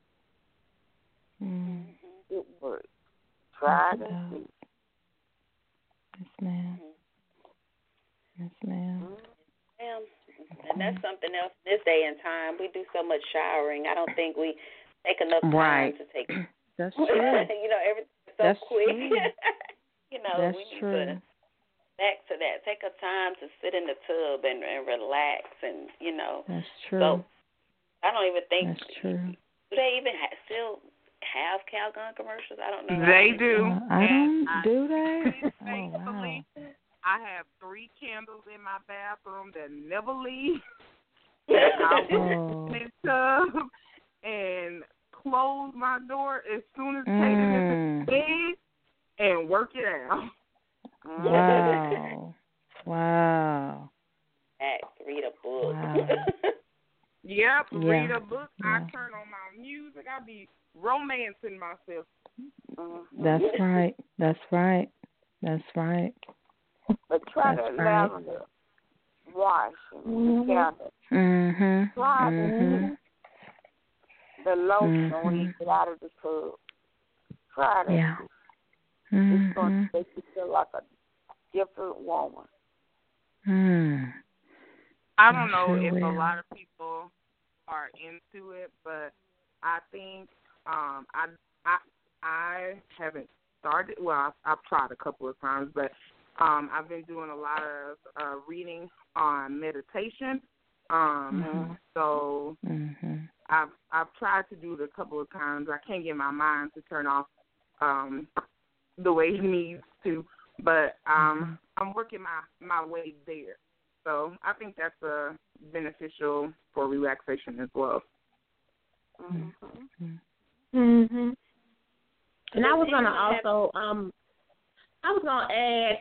It worked. Try it and see. Yes, ma'am. Yes, ma'am. And that's something else this day and time. We do so much showering. I don't think we take enough time to take. That's true. You know, everything's so quick. You know, that's we need true. to back to that. Take a time to sit in the tub and relax, and you know. That's true. So I don't even think. That's true. Do they even still have Calgon commercials? I don't know. They do. Do they? Thankfully, I have 3 candles in my bathroom that never leave. I will in the tub and close my door as soon as Tatum is in bed and work it out. Wow. Read a book. Wow. Yep, read a book. I turn on my music. I be romancing myself. That's right. That's right. That's right. But try that lavender wash and the candle. Try the lotion when you get out of the tub. Try that. Yeah. It's going to make you feel like a different woman. I don't know if a lot of people are into it, but I think I haven't started. Well, I've tried a couple of times, but I've been doing a lot of reading on meditation, So I've tried to do it a couple of times. I can't get my mind to turn off the way it needs to, but I'm working my way there. So I think that's beneficial for relaxation as well. And I was gonna add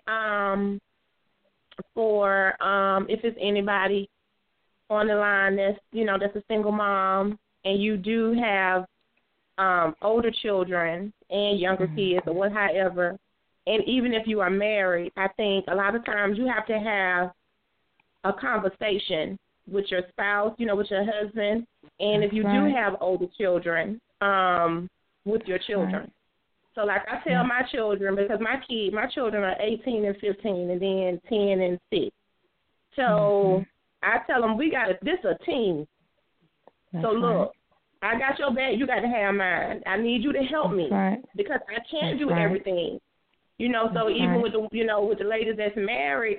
for if it's anybody on the line that's a single mom and you do have older children and younger kids or whatever, and even if you are married, I think a lot of times you have to have a conversation with your spouse, with your husband, and if you do have older children, with your children. So like I tell my children, because my children are 18 and 15 and then 10 and 6. So I tell them this is a team. So look, I got your back, you got to have mine. I need you to help me because I can't do everything. So even with the with the ladies that's married,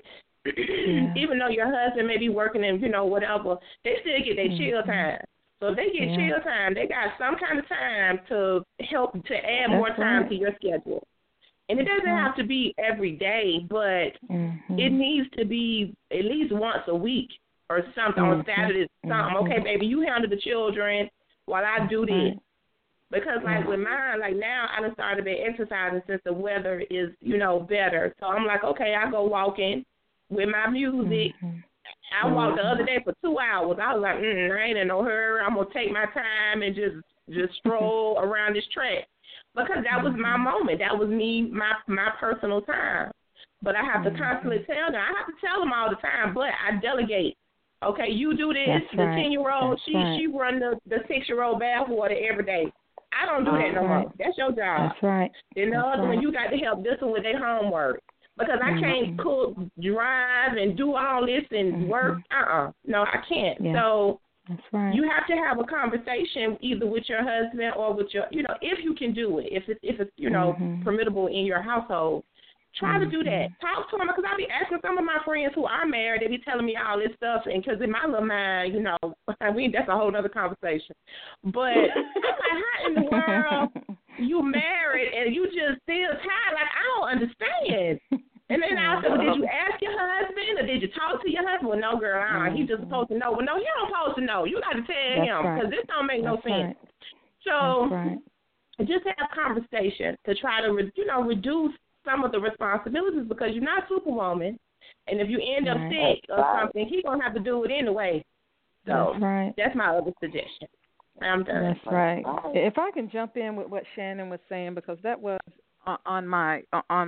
even though your husband may be working and whatever, they still get their chill time. So if they get chill time, they got some kind of time to help to add more time to your schedule. And it doesn't have to be every day, but it needs to be at least once a week or something on Saturdays. Something. Okay, baby, you handle the children while I do this. Because like with mine, like now I done started exercising since the weather is, better. So I'm like, okay, I go walking with my music. I walked the other day for 2 hours. I was like, I ain't in no hurry. I'm going to take my time and just stroll around this track. Because that was my moment. That was me, my personal time. But I have to constantly tell them. I have to tell them all the time, but I delegate. Okay, you do this. That's the 10-year-old, she run the 6-year-old bath water every day. I don't do that no more. That's your job. That's right. And the other one, you got to help this one with their homework. Because I can't cook, drive, and do all this and work. No, I can't. Yeah. So you have to have a conversation either with your husband or with your, if you can do it, if it's permissible in your household. Try to do that. Talk to them, because I be asking some of my friends who are married, they be telling me all this stuff, and because in my little mind, that's a whole other conversation. But I'm like, how in the world you married and you just still tired? Like, I don't understand. And then I said, well, did you ask your husband or did you talk to your husband? Well, no, girl, he just supposed to know. Well, no, he don't supposed to know. You got to tell him because this don't make no sense. So just have a conversation to try to, reduce some of the responsibilities, because you're not Superwoman, and if you end up sick or something, he's going to have to do it anyway. So that's my other suggestion. I'm done. That's right. If I can jump in with what Shannon was saying, because that was on my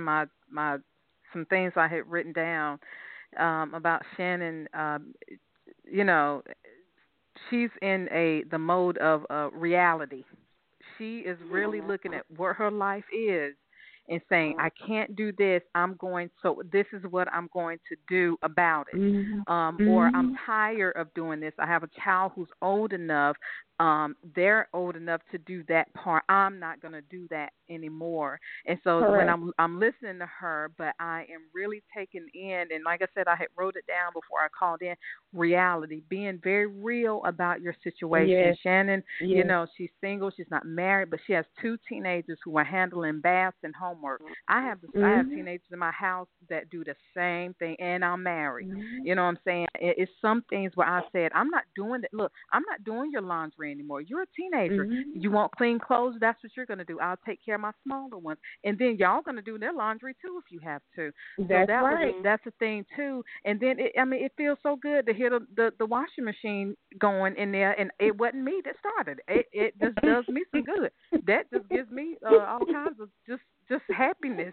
some things I had written down about Shannon. She's in the mode of reality. She is really looking at what her life is and saying, I can't do this, so this is what I'm going to do about it. Or I'm tired of doing this. I have a child who's old enough, they're old enough to do that part. I'm not going to do that anymore. And so when I'm listening to her, but I am really taking in, and like I said, I had wrote it down before I called in, reality, being very real about your situation. Yes. Shannon, she's single, she's not married, but she has 2 teenagers who are handling baths and homework. I have teenagers in my house that do the same thing, and I'm married. You know what I'm saying? It's some things where I said, I'm not doing that. Look, I'm not doing your laundry anymore. You're a teenager. You want clean clothes? That's what you're going to do. I'll take care of my smaller ones. And then y'all going to do their laundry, too, if you have to. That's right. That's a thing, too. And then, it feels so good to hear the washing machine going in there. And it wasn't me that started it. It just does me some good. That just gives me all kinds of just happiness,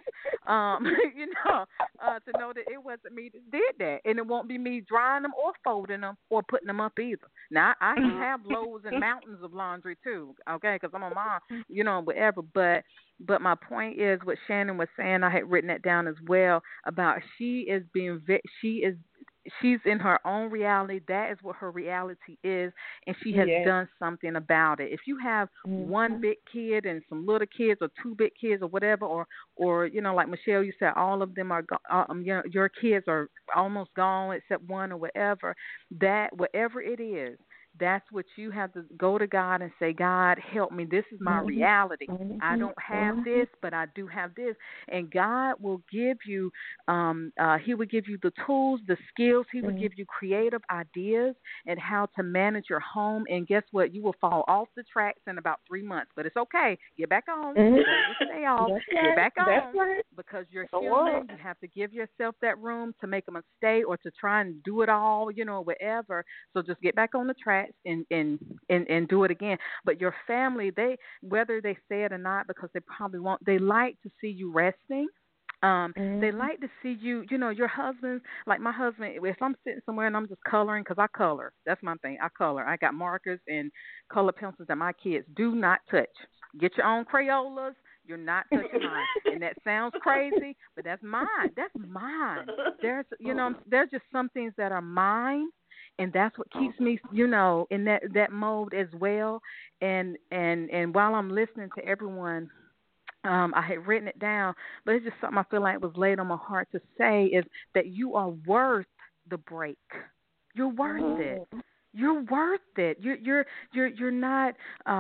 to know that it wasn't me that did that. And it won't be me drying them or folding them or putting them up either. Now, I have loads and mountains of laundry, too, okay, because I'm a mom, whatever. But my point is what Shannon was saying, I had written that down as well, about she is she's in her own reality. That is what her reality is, and she has done something about it. If you have one big kid and some little kids, or two big kids, or whatever, or like Michelle, you said, all of them are, your kids are almost gone except one or whatever. That whatever it is. That's what you have to go to God and say, God, help me. This is my reality. I don't have this, but I do have this. And God will give you, He will give you the tools, the skills. He will give you creative ideas and how to manage your home. And guess what? You will fall off the tracks in about 3 months. But it's okay. Get back on. Don't just stay off. Get back on. Because you're human. You have to give yourself that room to make a mistake or to try and do it all, whatever. So just get back on the track. And do it again. But your family, they, whether they say it or not, because they probably won't, they like to see you resting. They like to see you, your husband, like my husband, if I'm sitting somewhere and I'm just coloring, because I color, that's my thing, I color. I got markers and color pencils that my kids do not touch. Get your own Crayolas. You're not touching mine. And that sounds crazy, but that's mine. That's mine. There's just some things that are mine. And that's what keeps me, in that mode as well. And while I'm listening to everyone, I had written it down, but it's just something I feel like was laid on my heart to say is that you are worth the break. You're worth it. You're worth it. You're not.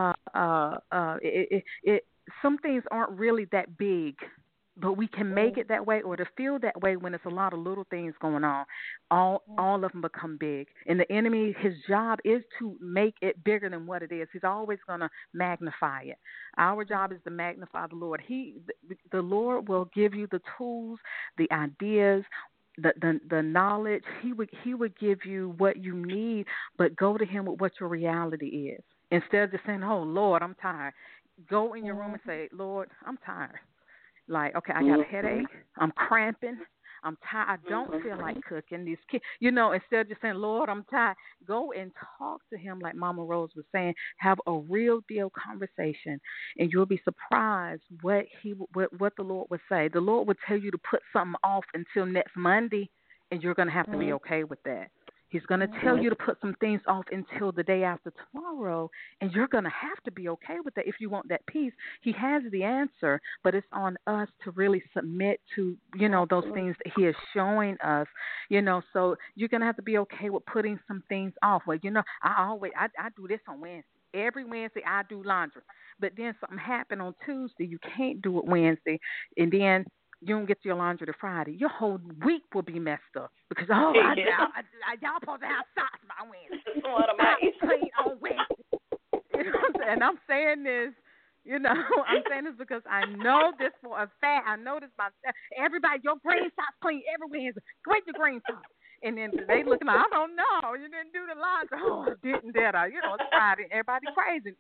Some things aren't really that big. But we can make it that way or to feel that way when it's a lot of little things going on. All of them become big. And the enemy, his job is to make it bigger than what it is. He's always going to magnify it. Our job is to magnify the Lord. The Lord will give you the tools, the ideas, the knowledge. He would give you what you need, but go to him with what your reality is. Instead of just saying, oh, Lord, I'm tired. Go in your room and say, Lord, I'm tired. Like, okay, I got a headache. I'm cramping. I'm tired. I don't feel like cooking. These kids, instead of just saying, Lord, I'm tired, go and talk to him like Mama Rose was saying. Have a real deal conversation, and you'll be surprised what the Lord would say. The Lord would tell you to put something off until next Monday, and you're going to have to be okay with that. He's going to tell you to put some things off until the day after tomorrow, and you're going to have to be okay with that if you want that peace. He has the answer, but it's on us to really submit to, those things that he is showing us, so you're going to have to be okay with putting some things off. Well, I do this on Wednesday. Every Wednesday I do laundry, but then something happened on Tuesday. You can't do it Wednesday, and then you don't get your laundry to Friday. Your whole week will be messed up because y'all supposed to have socks by Wednesday. Clean on Wednesday. And I'm saying this, I'm saying this because I know this for a fact. I know this myself. Everybody, your green socks clean every Wednesday. Get your green socks. And then they looking like, I don't know. You didn't do the laundry. Oh, I didn't, did I? It's Friday. Everybody crazy.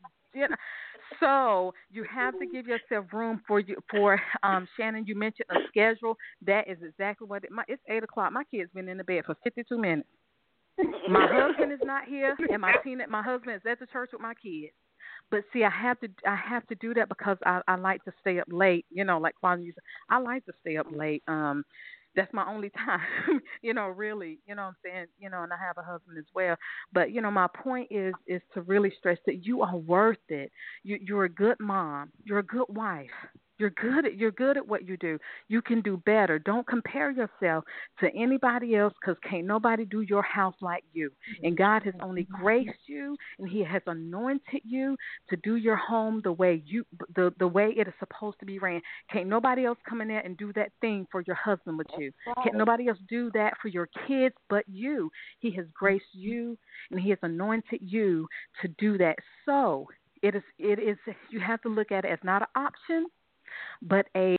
So you have to give yourself room for Shannon, you mentioned a schedule. That is exactly what it's 8 o'clock. My kid's been in the bed for 52 minutes. My husband is not here, and my husband is at the church with my kids. But see, I have to do that because I like to stay up late. Like Kwanzaa used to, I like to stay up late. That's my only time, really, what I'm saying, and I have a husband as well. But, my point is to really stress that you are worth it. You're a good mom. You're a good wife. You're good at what you do. You can do better. Don't compare yourself to anybody else because can't nobody do your house like you. And God has only graced you, and he has anointed you to do your home the way the way it is supposed to be ran. Can't nobody else come in there and do that thing for your husband but you. Can't nobody else do that for your kids but you. He has graced you, and he has anointed you to do that. So it is. You have to look at it as not an option, but you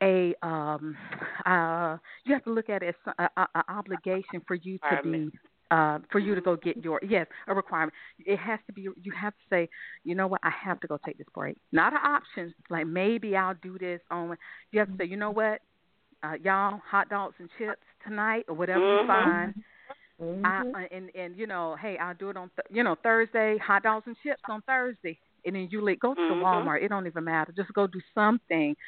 have to look at it as an obligation for you to be for you to go get a requirement. It has to be. You have to say, you know what, I have to go take this break. Not an option, like maybe I'll do this on. You have to say, you know what, y'all, hot dogs and chips tonight or whatever you find. Hey, I'll do it on Thursday. Hot dogs and chips on Thursday. And then you go to the Walmart. It don't even matter. Just go do something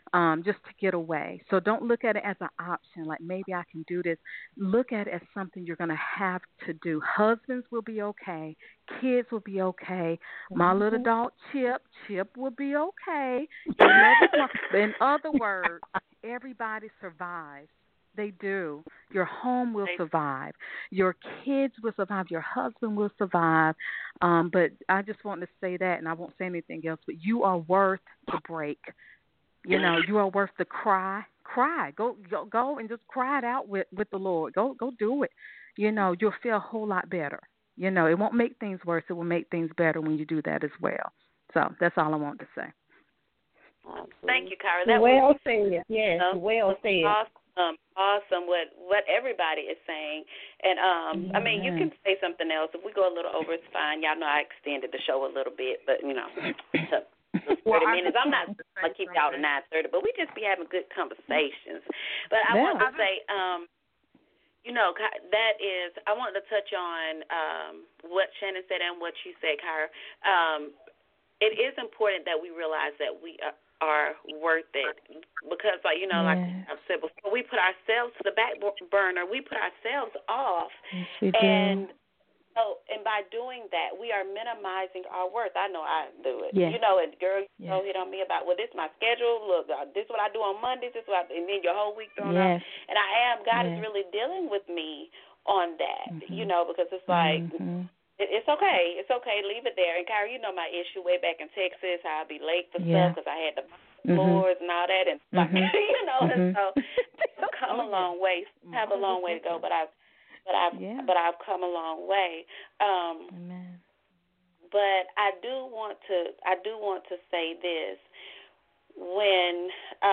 just to get away. So don't look at it as an option, like maybe I can do this. Look at it as something you're going to have to do. Husbands will be okay. Kids will be okay. My little dog, Chip will be okay. In other words, everybody survives. They do. Your home will survive. Your kids will survive. Your husband will survive. But I just want to say that, and I won't say anything else, but you are worth the break. You know, you are worth the cry. Cry. Go and just cry it out with the Lord. Go do it. You know, you'll feel a whole lot better. You know, it won't make things worse. It will make things better when you do that as well. So that's all I want to say. Thank you, Kyra. That well said. Yes, well said. Awesome. What everybody is saying, and I mean, you can say something else. If we go a little over, it's fine. Y'all know I extended the show a little bit, but you know, 30 minutes. I'm not gonna keep y'all to 9:30, but we just be having good conversations. But I want to say, you know, that is, I wanted to touch on what Shannon said and what you said, Kyra. It is important that we realize that we are worth it, because, like, you know, like I've said before, we put ourselves to the back burner. We put ourselves off, and so, and by doing that, we are minimizing our worth. I know I do it. You know, and girl, you know, hit on me about, well, this is my schedule. Look, this is what I do on Mondays. This is what and then your whole week thrown off. And God is really dealing with me on that. You know, because it's like. It's okay. It's okay. Leave it there. And, Kyra, you know my issue way back in Texas, how I'd be late for stuff because I had the floors and all that. And, you know, and so I've come a long way. Have a long way to go, but I've come a long way. But I do want to say this. When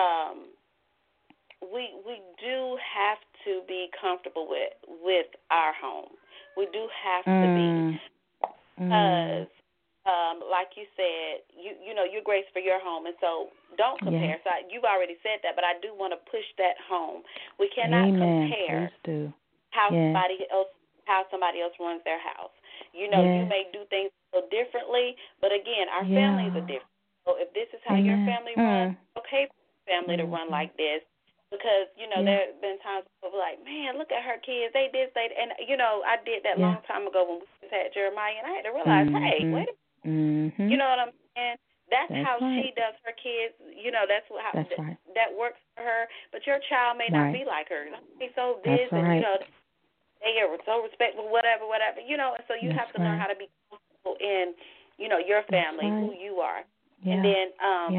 we do have to be comfortable with our home. We do have to be, because, like you said, you know, you're graced for your home, and so don't compare. So you've already said that, but I do want to push that home. We cannot compare how somebody else runs their house. You know, you may do things so differently, but again, our families are different. So if this is how your family runs, it's okay for your family to run like this. Because, you know, there have been times people like, man, look at her kids. They did, and, you know, I did that long time ago when we just had Jeremiah, and I had to realize, hey, wait a minute. You know what I'm saying? That's how she does her kids. You know, that's how that works for her. But your child may not be like her. She's so this, and, you know, they are so respectful, whatever. You know, and so you have to learn how to be comfortable in, you know, your family, who you are. And then,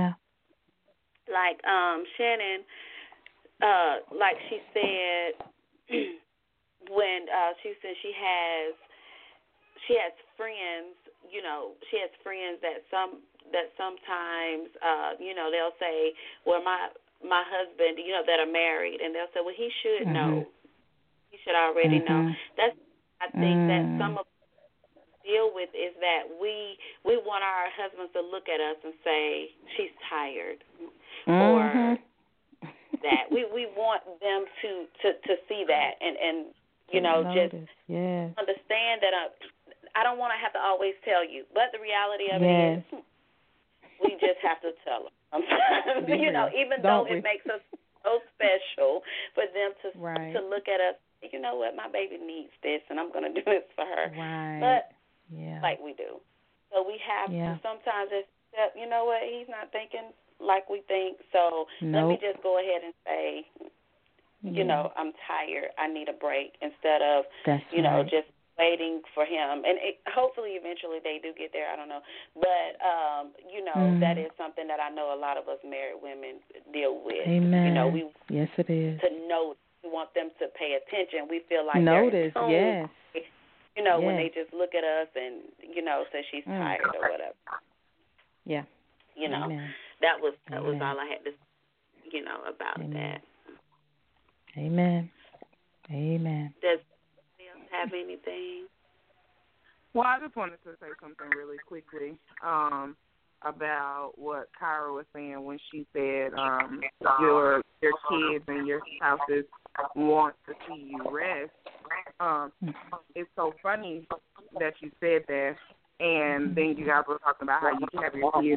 like Shannon, like she said, when she said she has friends, you know, she has friends that sometimes, you know, they'll say, well, my husband, you know, that are married, and they'll say, well, he should know, he should already know. That's, I think that some of us deal with is that we want our husbands to look at us and say, she's tired, or that we want them to see that and you know, just understand that I don't want to have to always tell you, but the reality of it is we just have to tell them sometimes. You know, even though it makes us so special for them to look at us, you know what, my baby needs this and I'm going to do this for her. But like we do. So we have to sometimes accept, you know what, he's not thinking like we think, so let me just go ahead and say, you know, I'm tired, I need a break, instead of, you know, just waiting for him. And hopefully eventually they do get there, I don't know. But, you know, that is something that I know a lot of us married women deal with. You know, it is. To know, we want them to pay attention. We feel like notice, you know, when they just look at us and, you know, say she's tired or whatever. You know. That was all I had to say, you know, about that. Amen. Does anybody else have anything? Well, I just wanted to say something really quickly about what Kyra was saying when she said your kids and your spouses want to see you rest. It's so funny that you said that, and then you guys were talking about how you have your kids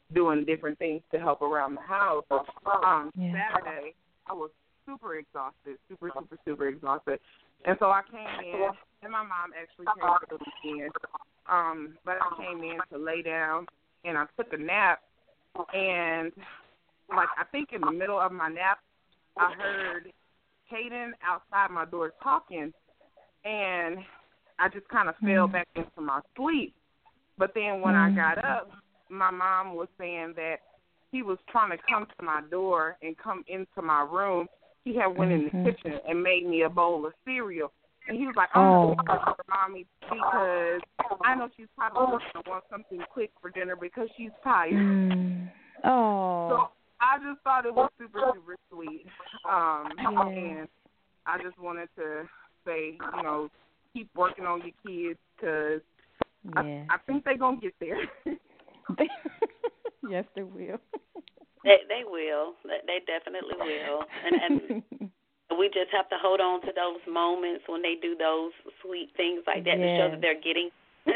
doing different things to help around the house. Saturday, I was super exhausted, super exhausted. And so I came in, and my mom actually came for the weekend. But I came in to lay down, and I took a nap. And, like, I think in the middle of my nap, I heard Caden outside my door talking, and I just kind of fell back into my sleep. But then when I got up, my mom was saying that he was trying to come to my door and come into my room. He had went in the kitchen and made me a bowl of cereal. And he was like, I'm going to call Mommy because I know she's probably going to want something quick for dinner because she's tired. So I just thought it was super sweet. And I just wanted to say, you know, keep working on your kids because I think they're going to get there. Yes, they will. They will. They definitely will. And we just have to hold on to those moments when they do those sweet things like that to show that they're getting.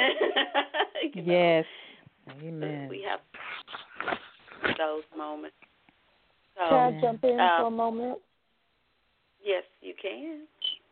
Yes. Amen. We have those moments. So, can I jump in for a moment? Yes, you can.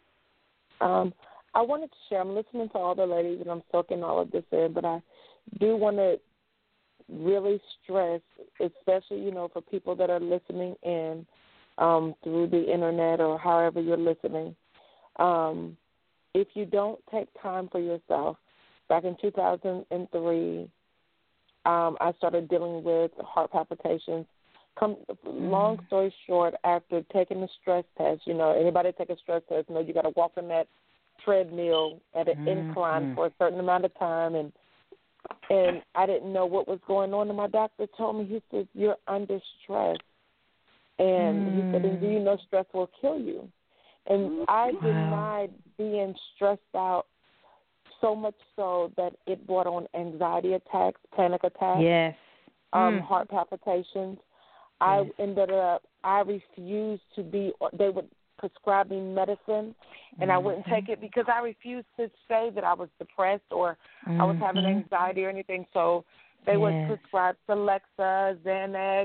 I wanted to share. I'm listening to all the ladies, and I'm soaking all of this in, but I do want to really stress, especially, you know, for people that are listening in through the internet or however you're listening, if you don't take time for yourself, back in 2003, I started dealing with heart palpitations. Long story short, after taking the stress test, you know, anybody take a stress test, you know, you got to walk on that treadmill at an incline for a certain amount of time, and I didn't know what was going on, and my doctor told me, he said, you're under stress. And he said, and do you know stress will kill you? And I denied being stressed out so much so that it brought on anxiety attacks, panic attacks, heart palpitations. I ended up, I refused to be, they would prescribe me medicine, and I wouldn't take it because I refused to say that I was depressed or I was having anxiety or anything. So they would prescribe Celexa, Xanax,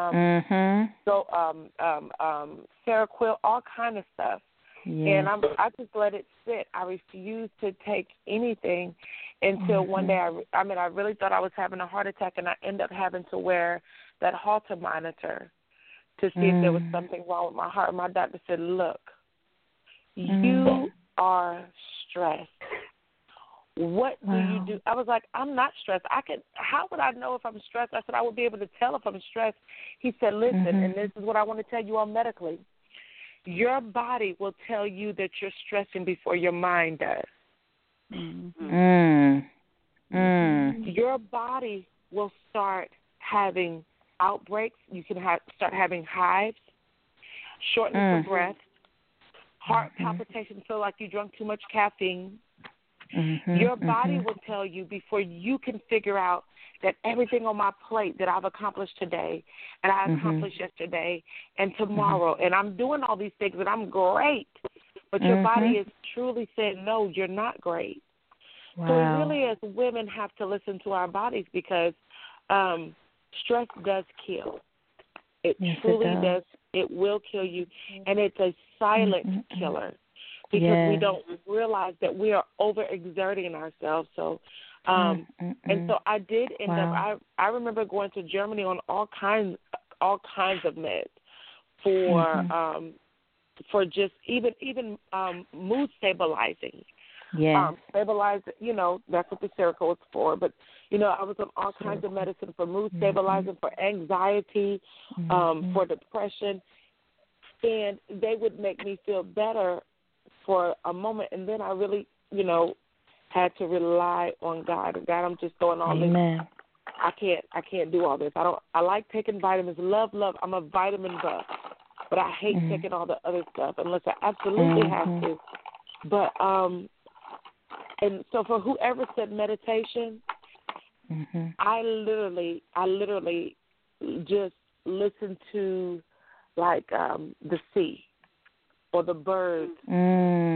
Seroquel, all kind of stuff. And I just let it sit. I refused to take anything until one day I really thought I was having a heart attack, and I ended up having to wear that Holter monitor to see if there was something wrong with my heart. My doctor said, look, you are stressed. What do you do? I was like, I'm not stressed. How would I know if I'm stressed? I said, I would be able to tell if I'm stressed. He said, listen, and this is what I want to tell you all medically. Your body will tell you that you're stressing before your mind does. Your body will start having outbreaks. You can start having hives, shortness of breath, heart palpitations, feel like you drank too much caffeine. Your body will tell you before you can figure out that everything on my plate that I've accomplished today and I accomplished yesterday and tomorrow, and I'm doing all these things and I'm great, but your body is truly saying, no, you're not great. So we really as women have to listen to our bodies because stress does kill. It truly does. It will kill you, and it's a silent killer. Because we don't realize that we are overexerting ourselves. So, and so I did end up. I remember going to Germany on all kinds of meds for just even mood stabilizing. Stabilize. You know, that's what the Seroquel is for. But you know, I was on all kinds of medicine for mood stabilizing, for anxiety, for depression, and they would make me feel better for a moment, and then I really, you know, had to rely on God. God, I'm just throwing all this. I can't do all this. I like taking vitamins. Love. I'm a vitamin buff, but I hate taking all the other stuff unless I absolutely have to. But and so for whoever said meditation, I literally just listened to like the sea or the birds,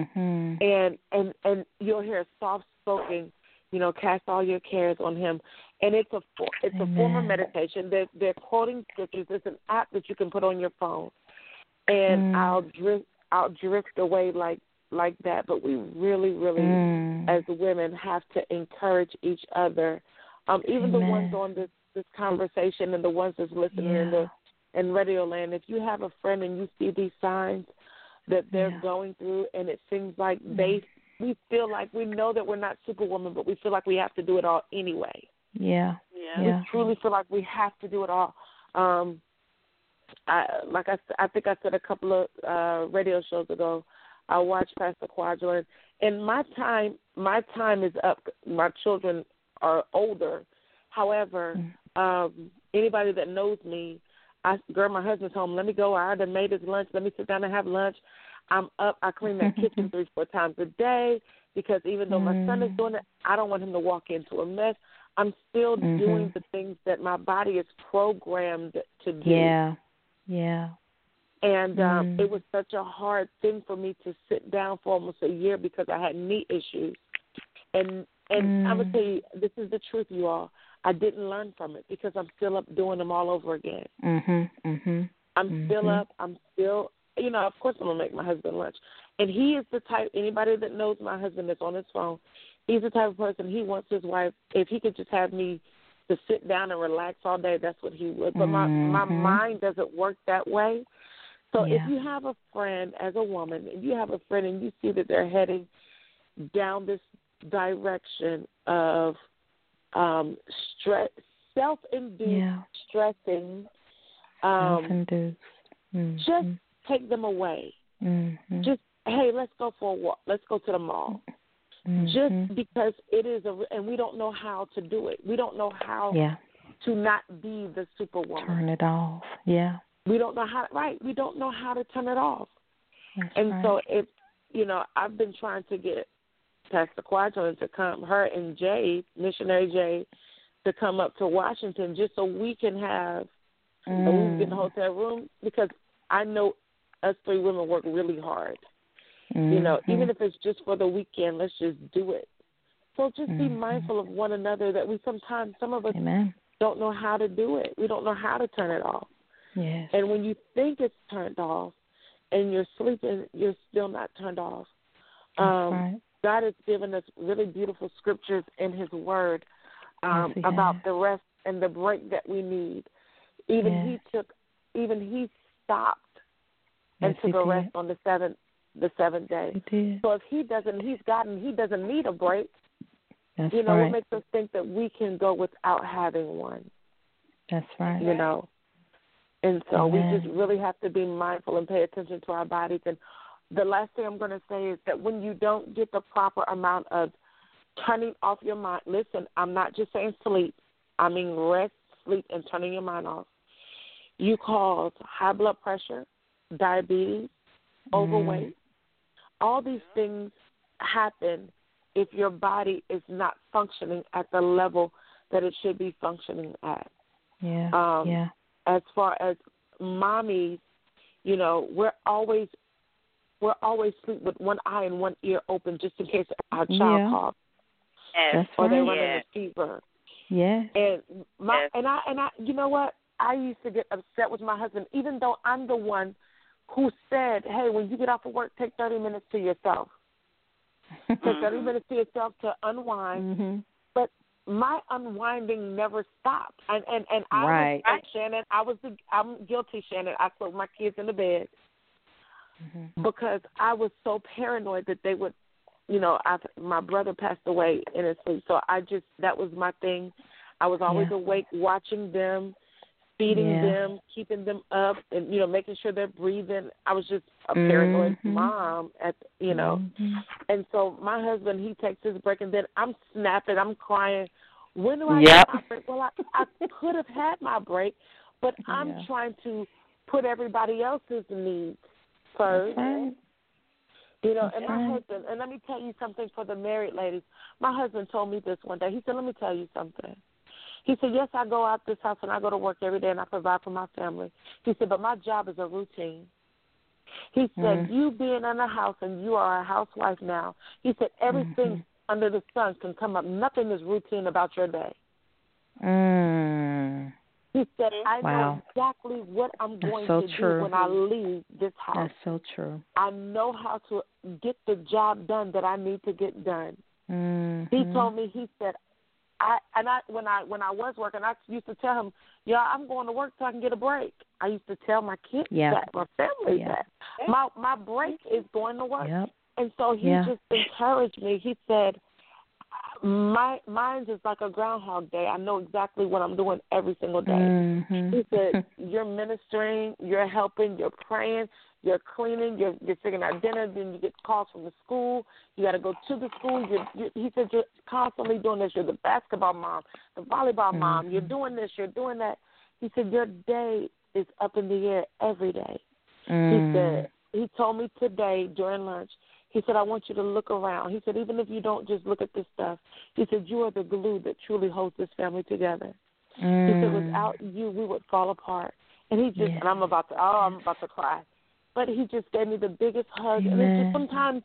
and you'll hear soft spoken, you know, cast all your cares on him. and it's a form of meditation. They're quoting scriptures. It's an app that you can put on your phone, and I'll drift away like that. But we really, as women, have to encourage each other. Even the ones on this conversation and the ones that's listening in Radio Land. If you have a friend and you see these signs that they're going through, and it seems like we feel like we know that we're not Superwoman, but we feel like we have to do it all anyway. Yeah. We truly feel like we have to do it all. I think I said a couple of radio shows ago, I watched Pastor Quadron, and my time is up. My children are older. However, anybody that knows me, my husband's home. Let me go. I already made his lunch. Let me sit down and have lunch. I'm up. I clean that kitchen 3-4 times a day because even though my son is doing it, I don't want him to walk into a mess. I'm still doing the things that my body is programmed to do. Yeah. And it was such a hard thing for me to sit down for almost a year because I had knee issues. And I'm going to tell you, this is the truth, you all. I didn't learn from it because I'm still up doing them all over again. I'm still up. I'm still, of course I'm going to make my husband lunch. And he is the type, anybody that knows my husband that's on his phone, he's the type of person, he wants his wife, if he could just have me to sit down and relax all day, that's what he would. But my mind doesn't work that way. So if you have a friend as a woman, and you have a friend and you see that they're heading down this direction of stress, self-induced stressing, just take them away. Just, hey, let's go for a walk. Let's go to the mall. Just because it is and we don't know how to do it. We don't know how to not be the Superwoman. Turn it off. Yeah. We don't know how. We don't know how to turn it off. So it's, I've been trying to get Pastor Quadron to come, her and Jay, Missionary Jay, to come up to Washington just so we can have we can get in the hotel room, because I know us 3 women work really hard. Even if it's just for the weekend, let's just do it. So just be mindful of one another, that some of us don't know how to do it. We don't know how to turn it off. Yes. And when you think it's turned off and you're sleeping, you're still not turned off. God has given us really beautiful scriptures in His Word about the rest and the break that we need. He stopped and took a rest on the seventh day. So if He doesn't need a break. That's what makes us think that we can go without having one? That's right. And so we just really have to be mindful and pay attention to our bodies. And the last thing I'm going to say is that when you don't get the proper amount of turning off your mind, listen, I'm not just saying sleep. I mean rest, sleep, and turning your mind off. You cause high blood pressure, diabetes, overweight. All these things happen if your body is not functioning at the level that it should be functioning at. As far as mommies, we're always sleep with one eye and one ear open just in case our child coughs or they're running a fever. Yeah. And I you know what? I used to get upset with my husband, even though I'm the one who said, "Hey, when you get off of work, take 30 minutes to yourself. Take 30 minutes to yourself to unwind." But my unwinding never stopped, and I was Shannon. I'm guilty, Shannon. I put my kids in the bed because I was so paranoid that they would, my brother passed away in his sleep, so that was my thing. I was always awake, watching them, feeding them, keeping them up, and making sure they're breathing. I was just a paranoid mom, And so my husband, he takes his break, and then I'm snapping, I'm crying. When do I get my break? Well, I could have had my break, but I'm trying to put everybody else's needs first. And my husband, and let me tell you something for the married ladies. My husband told me this one day. He said, "Let me tell you something." He said, "Yes, I go out this house and I go to work every day and I provide for my family." He said, "But my job is a routine." He said, "You being in a house and you are a housewife now," he said, "everything under the sun can come up. Nothing is routine about your day." He said, I know exactly what I'm going to do when I leave this house. That's so true. I know how to get the job done that I need to get done. He told me, he said, when I was working, I used to tell him, I'm going to work so I can get a break. I used to tell my kids that, my family that. My break is going to work. And so he just encouraged me. He said, mine is like a Groundhog Day. I know exactly what I'm doing every single day. He said, you're ministering, you're helping, you're praying, you're cleaning, you're figuring out dinner, then you get calls from the school. You got to go to the school. He said, you're constantly doing this. You're the basketball mom, the volleyball mom. You're doing this, you're doing that. He said, your day is up in the air every day. He said, he told me today during lunch, he said, I want you to look around. He said, even if you don't just look at this stuff, he said, you are the glue that truly holds this family together. He said, without you, we would fall apart. And he just, and I'm about to cry. But he just gave me the biggest hug. And it's just sometimes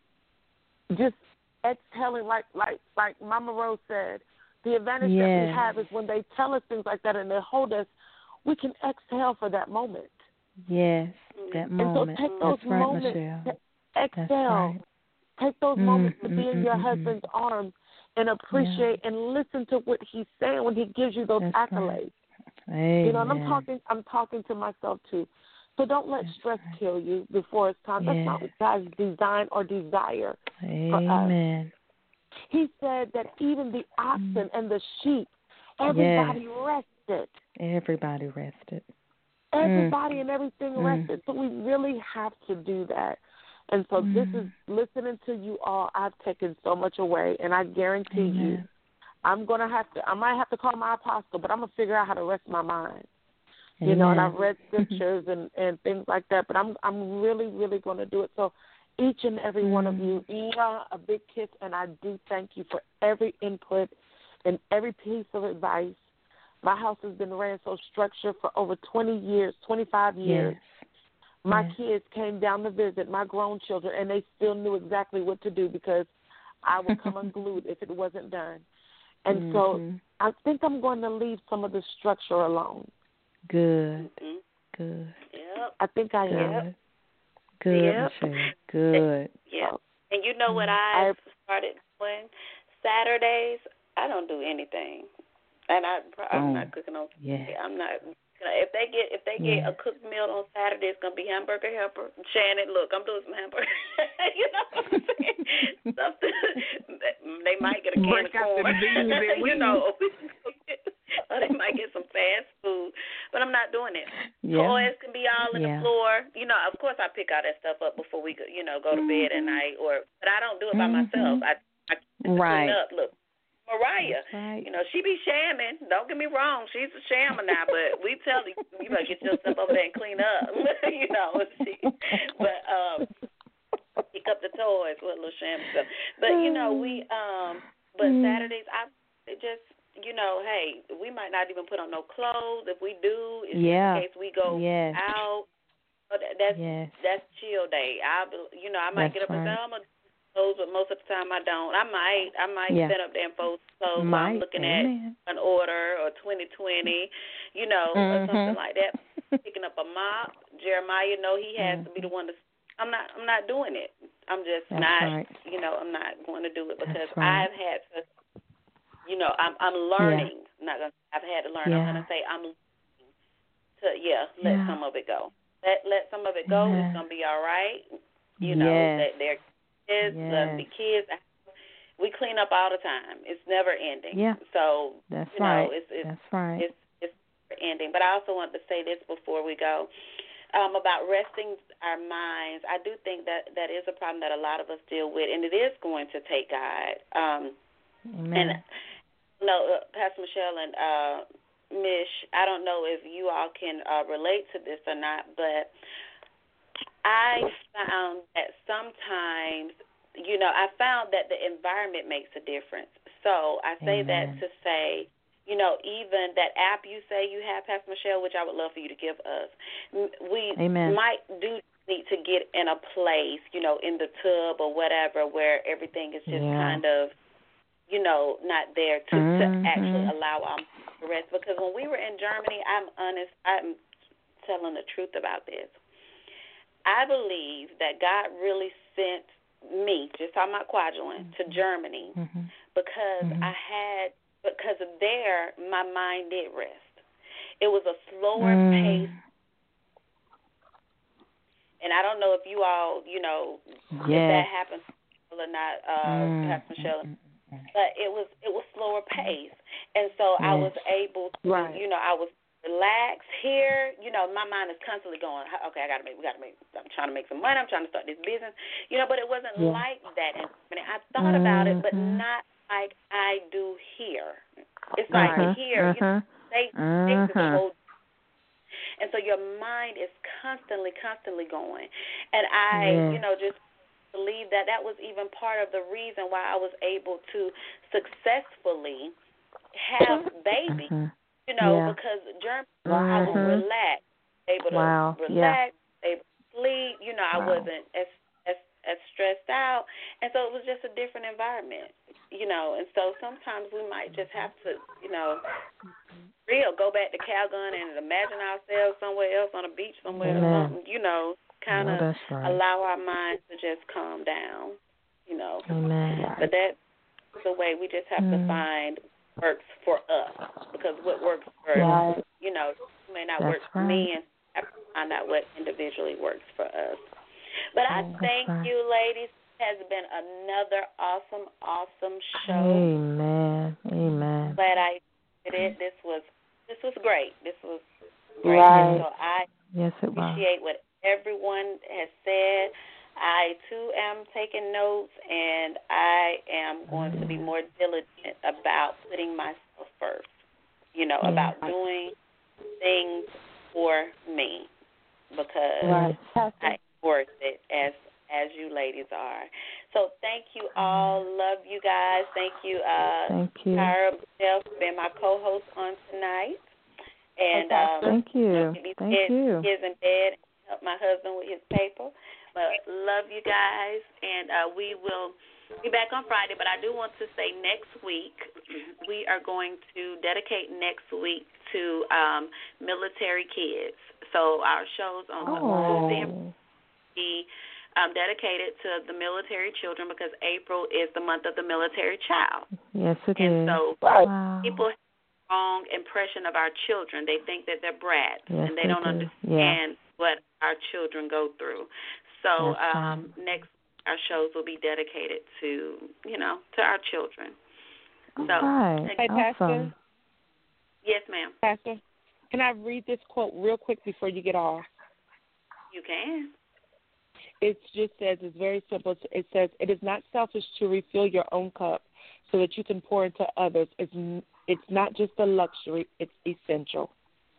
just exhaling, like Mama Rose said, the advantage that we have is when they tell us things like that and they hold us, we can exhale for that moment. Yes, that moment. And so take those moments. Michelle. Exhale. Take those moments to be in your husband's arms and appreciate and listen to what he's saying when he gives you those accolades. Right. You know, and I'm talking to myself too. So don't let stress kill you before it's time. That's not what God's design or desire for us. He said that even the oxen and the sheep, everybody rested. Everybody rested. Everybody and everything rested. So we really have to do that. And so this is, listening to you all, I've taken so much away, and I guarantee you, I might have to call my apostle, but I'm going to figure out how to rest my mind. You know, and I've read scriptures and things like that, but I'm really, really going to do it. So each and every one of you, a big kiss, and I do thank you for every input and every piece of advice. My house has been ran so structured for over 20 years, 25 years. My kids came down to visit, my grown children, and they still knew exactly what to do because I would come unglued if it wasn't done. And so I think I'm going to leave some of the structure alone. Good. Good. I think I am. Good, Michelle. Good. And you know what I started doing? Saturdays, I don't do anything. And I'm not cooking on Saturday. I'm not. If they get a cooked meal on Saturday, it's gonna be hamburger helper. Shannon, look, I'm doing some hamburger. You know what I'm saying? Something. They might get a can of corn. You know, or they might get some fast food. But I'm not doing it. Toys can be all in the floor. You know, of course I pick all that stuff up before we go to bed at night. But I don't do it by myself. I clean up. Look. Mariah, you know, she be shamming. Don't get me wrong, she's a shammer now, but we tell you, you better get yourself over there and clean up. You know, but pick up the toys, what little sham stuff. But you know, but Saturdays, I just, you know, hey, we might not even put on no clothes. If we do, it's just in case we go out. That's chill day. I might get up and say, I'm gonna clothes, but most of the time I don't. I might set up there and fold clothes while I'm looking at an order or 2020, you know, or something like that. Picking up a mop. Jeremiah, he has to be the one to. I'm not doing it. I'm just not. You know, I'm not going to do it because I've had to. You know, I'm learning. I've had to learn. I'm going to say I'm learning to let some of it go. Let some of it go. It's going to be all right. You know that they're. The kids, we clean up all the time. It's never ending. So that's It's right. It's never ending. But I also want to say this before we go about resting our minds. I do think that is a problem that a lot of us deal with, and it is going to take God. And Pastor Michelle and Mish, I don't know if you all can relate to this or not, but I found that sometimes, I found that the environment makes a difference. So I say that to say, even that app you say you have, Pastor Michelle, which I would love for you to give us, we might do need to get in a place, in the tub or whatever, where everything is just kind of not there to actually allow our minds to rest. Because when we were in Germany, I'm telling the truth about this. I believe that God really sent me, just talking about Kwajalein, to Germany because because there my mind did rest. It was a slower pace. And I don't know if you all, if that happens or not, Pastor Michelle. But it was slower pace, and so I was able to, I was relaxed here. My mind is constantly going, okay, we gotta make. I'm trying to make some money. I'm trying to start this business, but it wasn't like that. And I thought about it, but not like I do here. It's like here, they take the whole. And so your mind is constantly going, and I, just believe that was even part of the reason why I was able to successfully have babies, because Germany, I was relaxed, able to relax, able to sleep, I wasn't as stressed out, and so it was just a different environment, and so sometimes we might just have to, go back to Calgon and imagine ourselves somewhere else on a beach somewhere or something, kind of allow our minds to just calm down, But that's the way we just have to find what works for us, because what works for may not work for me, and have to find out what individually works for us. But I thank you, ladies. It has been another awesome show. Amen. Glad I did it. This was great. This was great. And so I appreciate what everyone has said. I, too, am taking notes, and I am going to be more diligent about putting myself first, about doing things for me, because I'm worth it, as you ladies are. So thank you all. Love you guys. Thank you, Tyra Michelle, for being my co-host on tonight. And thank you. Thank you. Kids in bed. Help my husband with his paper. But love you guys, and we will be back on Friday. But I do want to say next week we are going to dedicate next week to military kids. So our shows on Tuesday will be dedicated to the military children, because April is the month of the military child. Yes, it is. And so people have a wrong impression of our children. They think that they're brats, and they don't understand what our children go through. So next, our shows will be dedicated to, to our children. Hey, Pastor. Yes, ma'am. Pastor, can I read this quote real quick before you get off? You can. It just says, it's very simple. It says, it is not selfish to refill your own cup so that you can pour into others. It's not just a luxury, it's essential.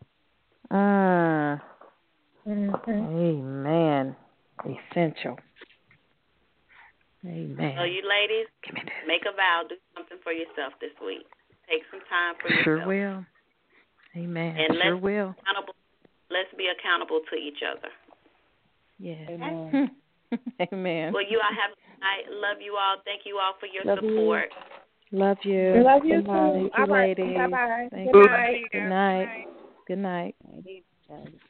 Amen. Essential. Amen. So you ladies, make a vow, do something for yourself this week. Take some time for yourself. Sure will. Amen. And let's be accountable to each other. Yes. Amen. Amen. Well, you all have a good night. Love you all. Thank you all for your support. Love you. Love you too. All right. Ladies. Bye-bye. Thank Good you. night. Good night. Good night.